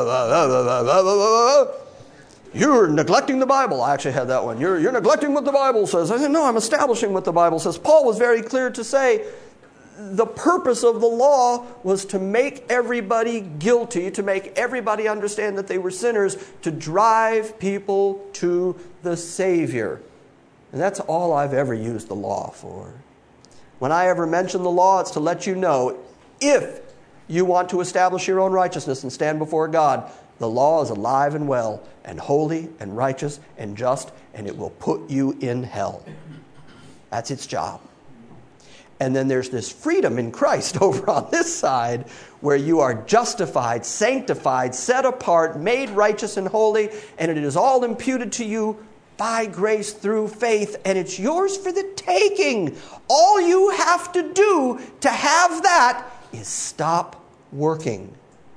You're neglecting the Bible. I actually had that one. You're neglecting what the Bible says. I said, no, I'm establishing what the Bible says. Paul was very clear to say the purpose of the law was to make everybody guilty, to make everybody understand that they were sinners, to drive people to the Savior. And that's all I've ever used the law for. When I ever mention the law, it's to let you know if you want to establish your own righteousness and stand before God, the law is alive and well and holy and righteous and just, and it will put you in hell. That's its job. And then there's this freedom in Christ over on this side where you are justified, sanctified, set apart, made righteous and holy, and it is all imputed to you by grace through faith, and it's yours for the taking. All you have to do to have that is stop working.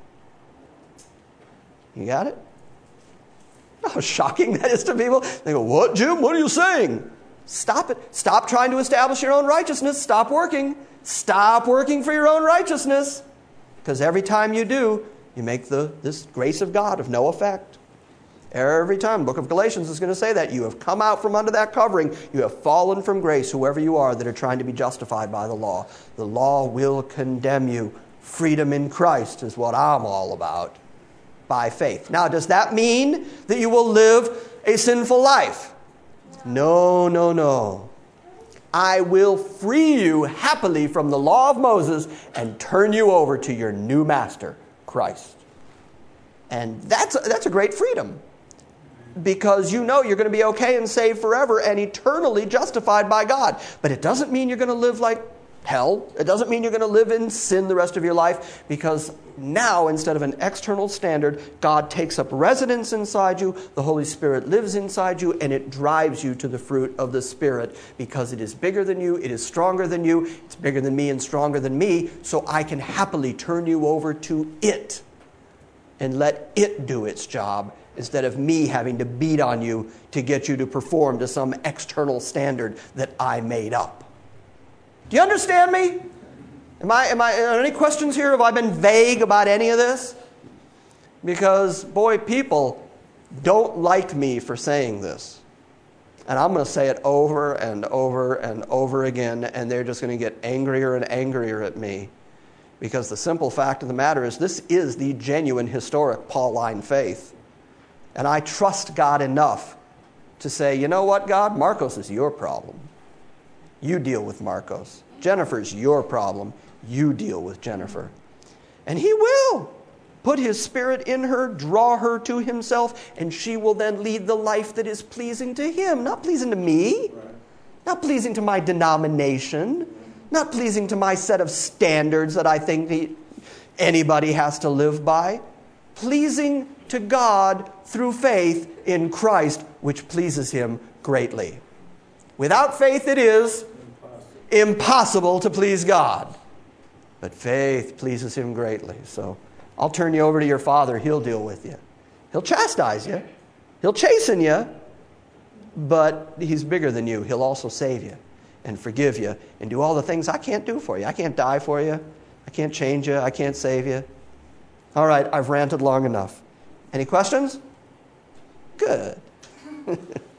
You got it? How shocking that is to people. They go, what, Jim? What are you saying? Stop it. Stop trying to establish your own righteousness. Stop working. Stop working for your own righteousness. Because every time you do, you make this grace of God of no effect. Every time. The book of Galatians is going to say that. You have come out from under that covering. You have fallen from grace, whoever you are that are trying to be justified by the law. The law will condemn you. Freedom in Christ is what I'm all about. By faith. Now, does that mean that you will live a sinful life? No, no, no. I will free you happily from the law of Moses and turn you over to your new master, Christ. And that's a great freedom. Because you know you're going to be okay and saved forever and eternally justified by God. But it doesn't mean you're going to live like hell. It doesn't mean you're going to live in sin the rest of your life, because now, instead of an external standard, God takes up residence inside you, the Holy Spirit lives inside you, and it drives you to the fruit of the Spirit, because it is bigger than you, it is stronger than you, it's bigger than me and stronger than me, so I can happily turn you over to it and let it do its job, instead of me having to beat on you to get you to perform to some external standard that I made up. Do you understand me? Are there any questions here? Have I been vague about any of this? Because, boy, people don't like me for saying this. And I'm going to say it over and over and over again, and they're just going to get angrier and angrier at me. Because the simple fact of the matter is, this is the genuine, historic Pauline faith. And I trust God enough to say, you know what, God? Marcos is your problem. You deal with Marcos. Jennifer's your problem. You deal with Jennifer. And He will put His Spirit in her, draw her to Himself, and she will then lead the life that is pleasing to Him. Not pleasing to me. Not pleasing to my denomination. Not pleasing to my set of standards that I think anybody has to live by. Pleasing to God through faith in Christ, which pleases Him greatly. Without faith, it is impossible to please God. But faith pleases Him greatly. So I'll turn you over to your Father. He'll deal with you. He'll chastise you. He'll chasten you. But He's bigger than you. He'll also save you and forgive you and do all the things I can't do for you. I can't die for you. I can't change you. I can't save you. All right, I've ranted long enough. Any questions? Good.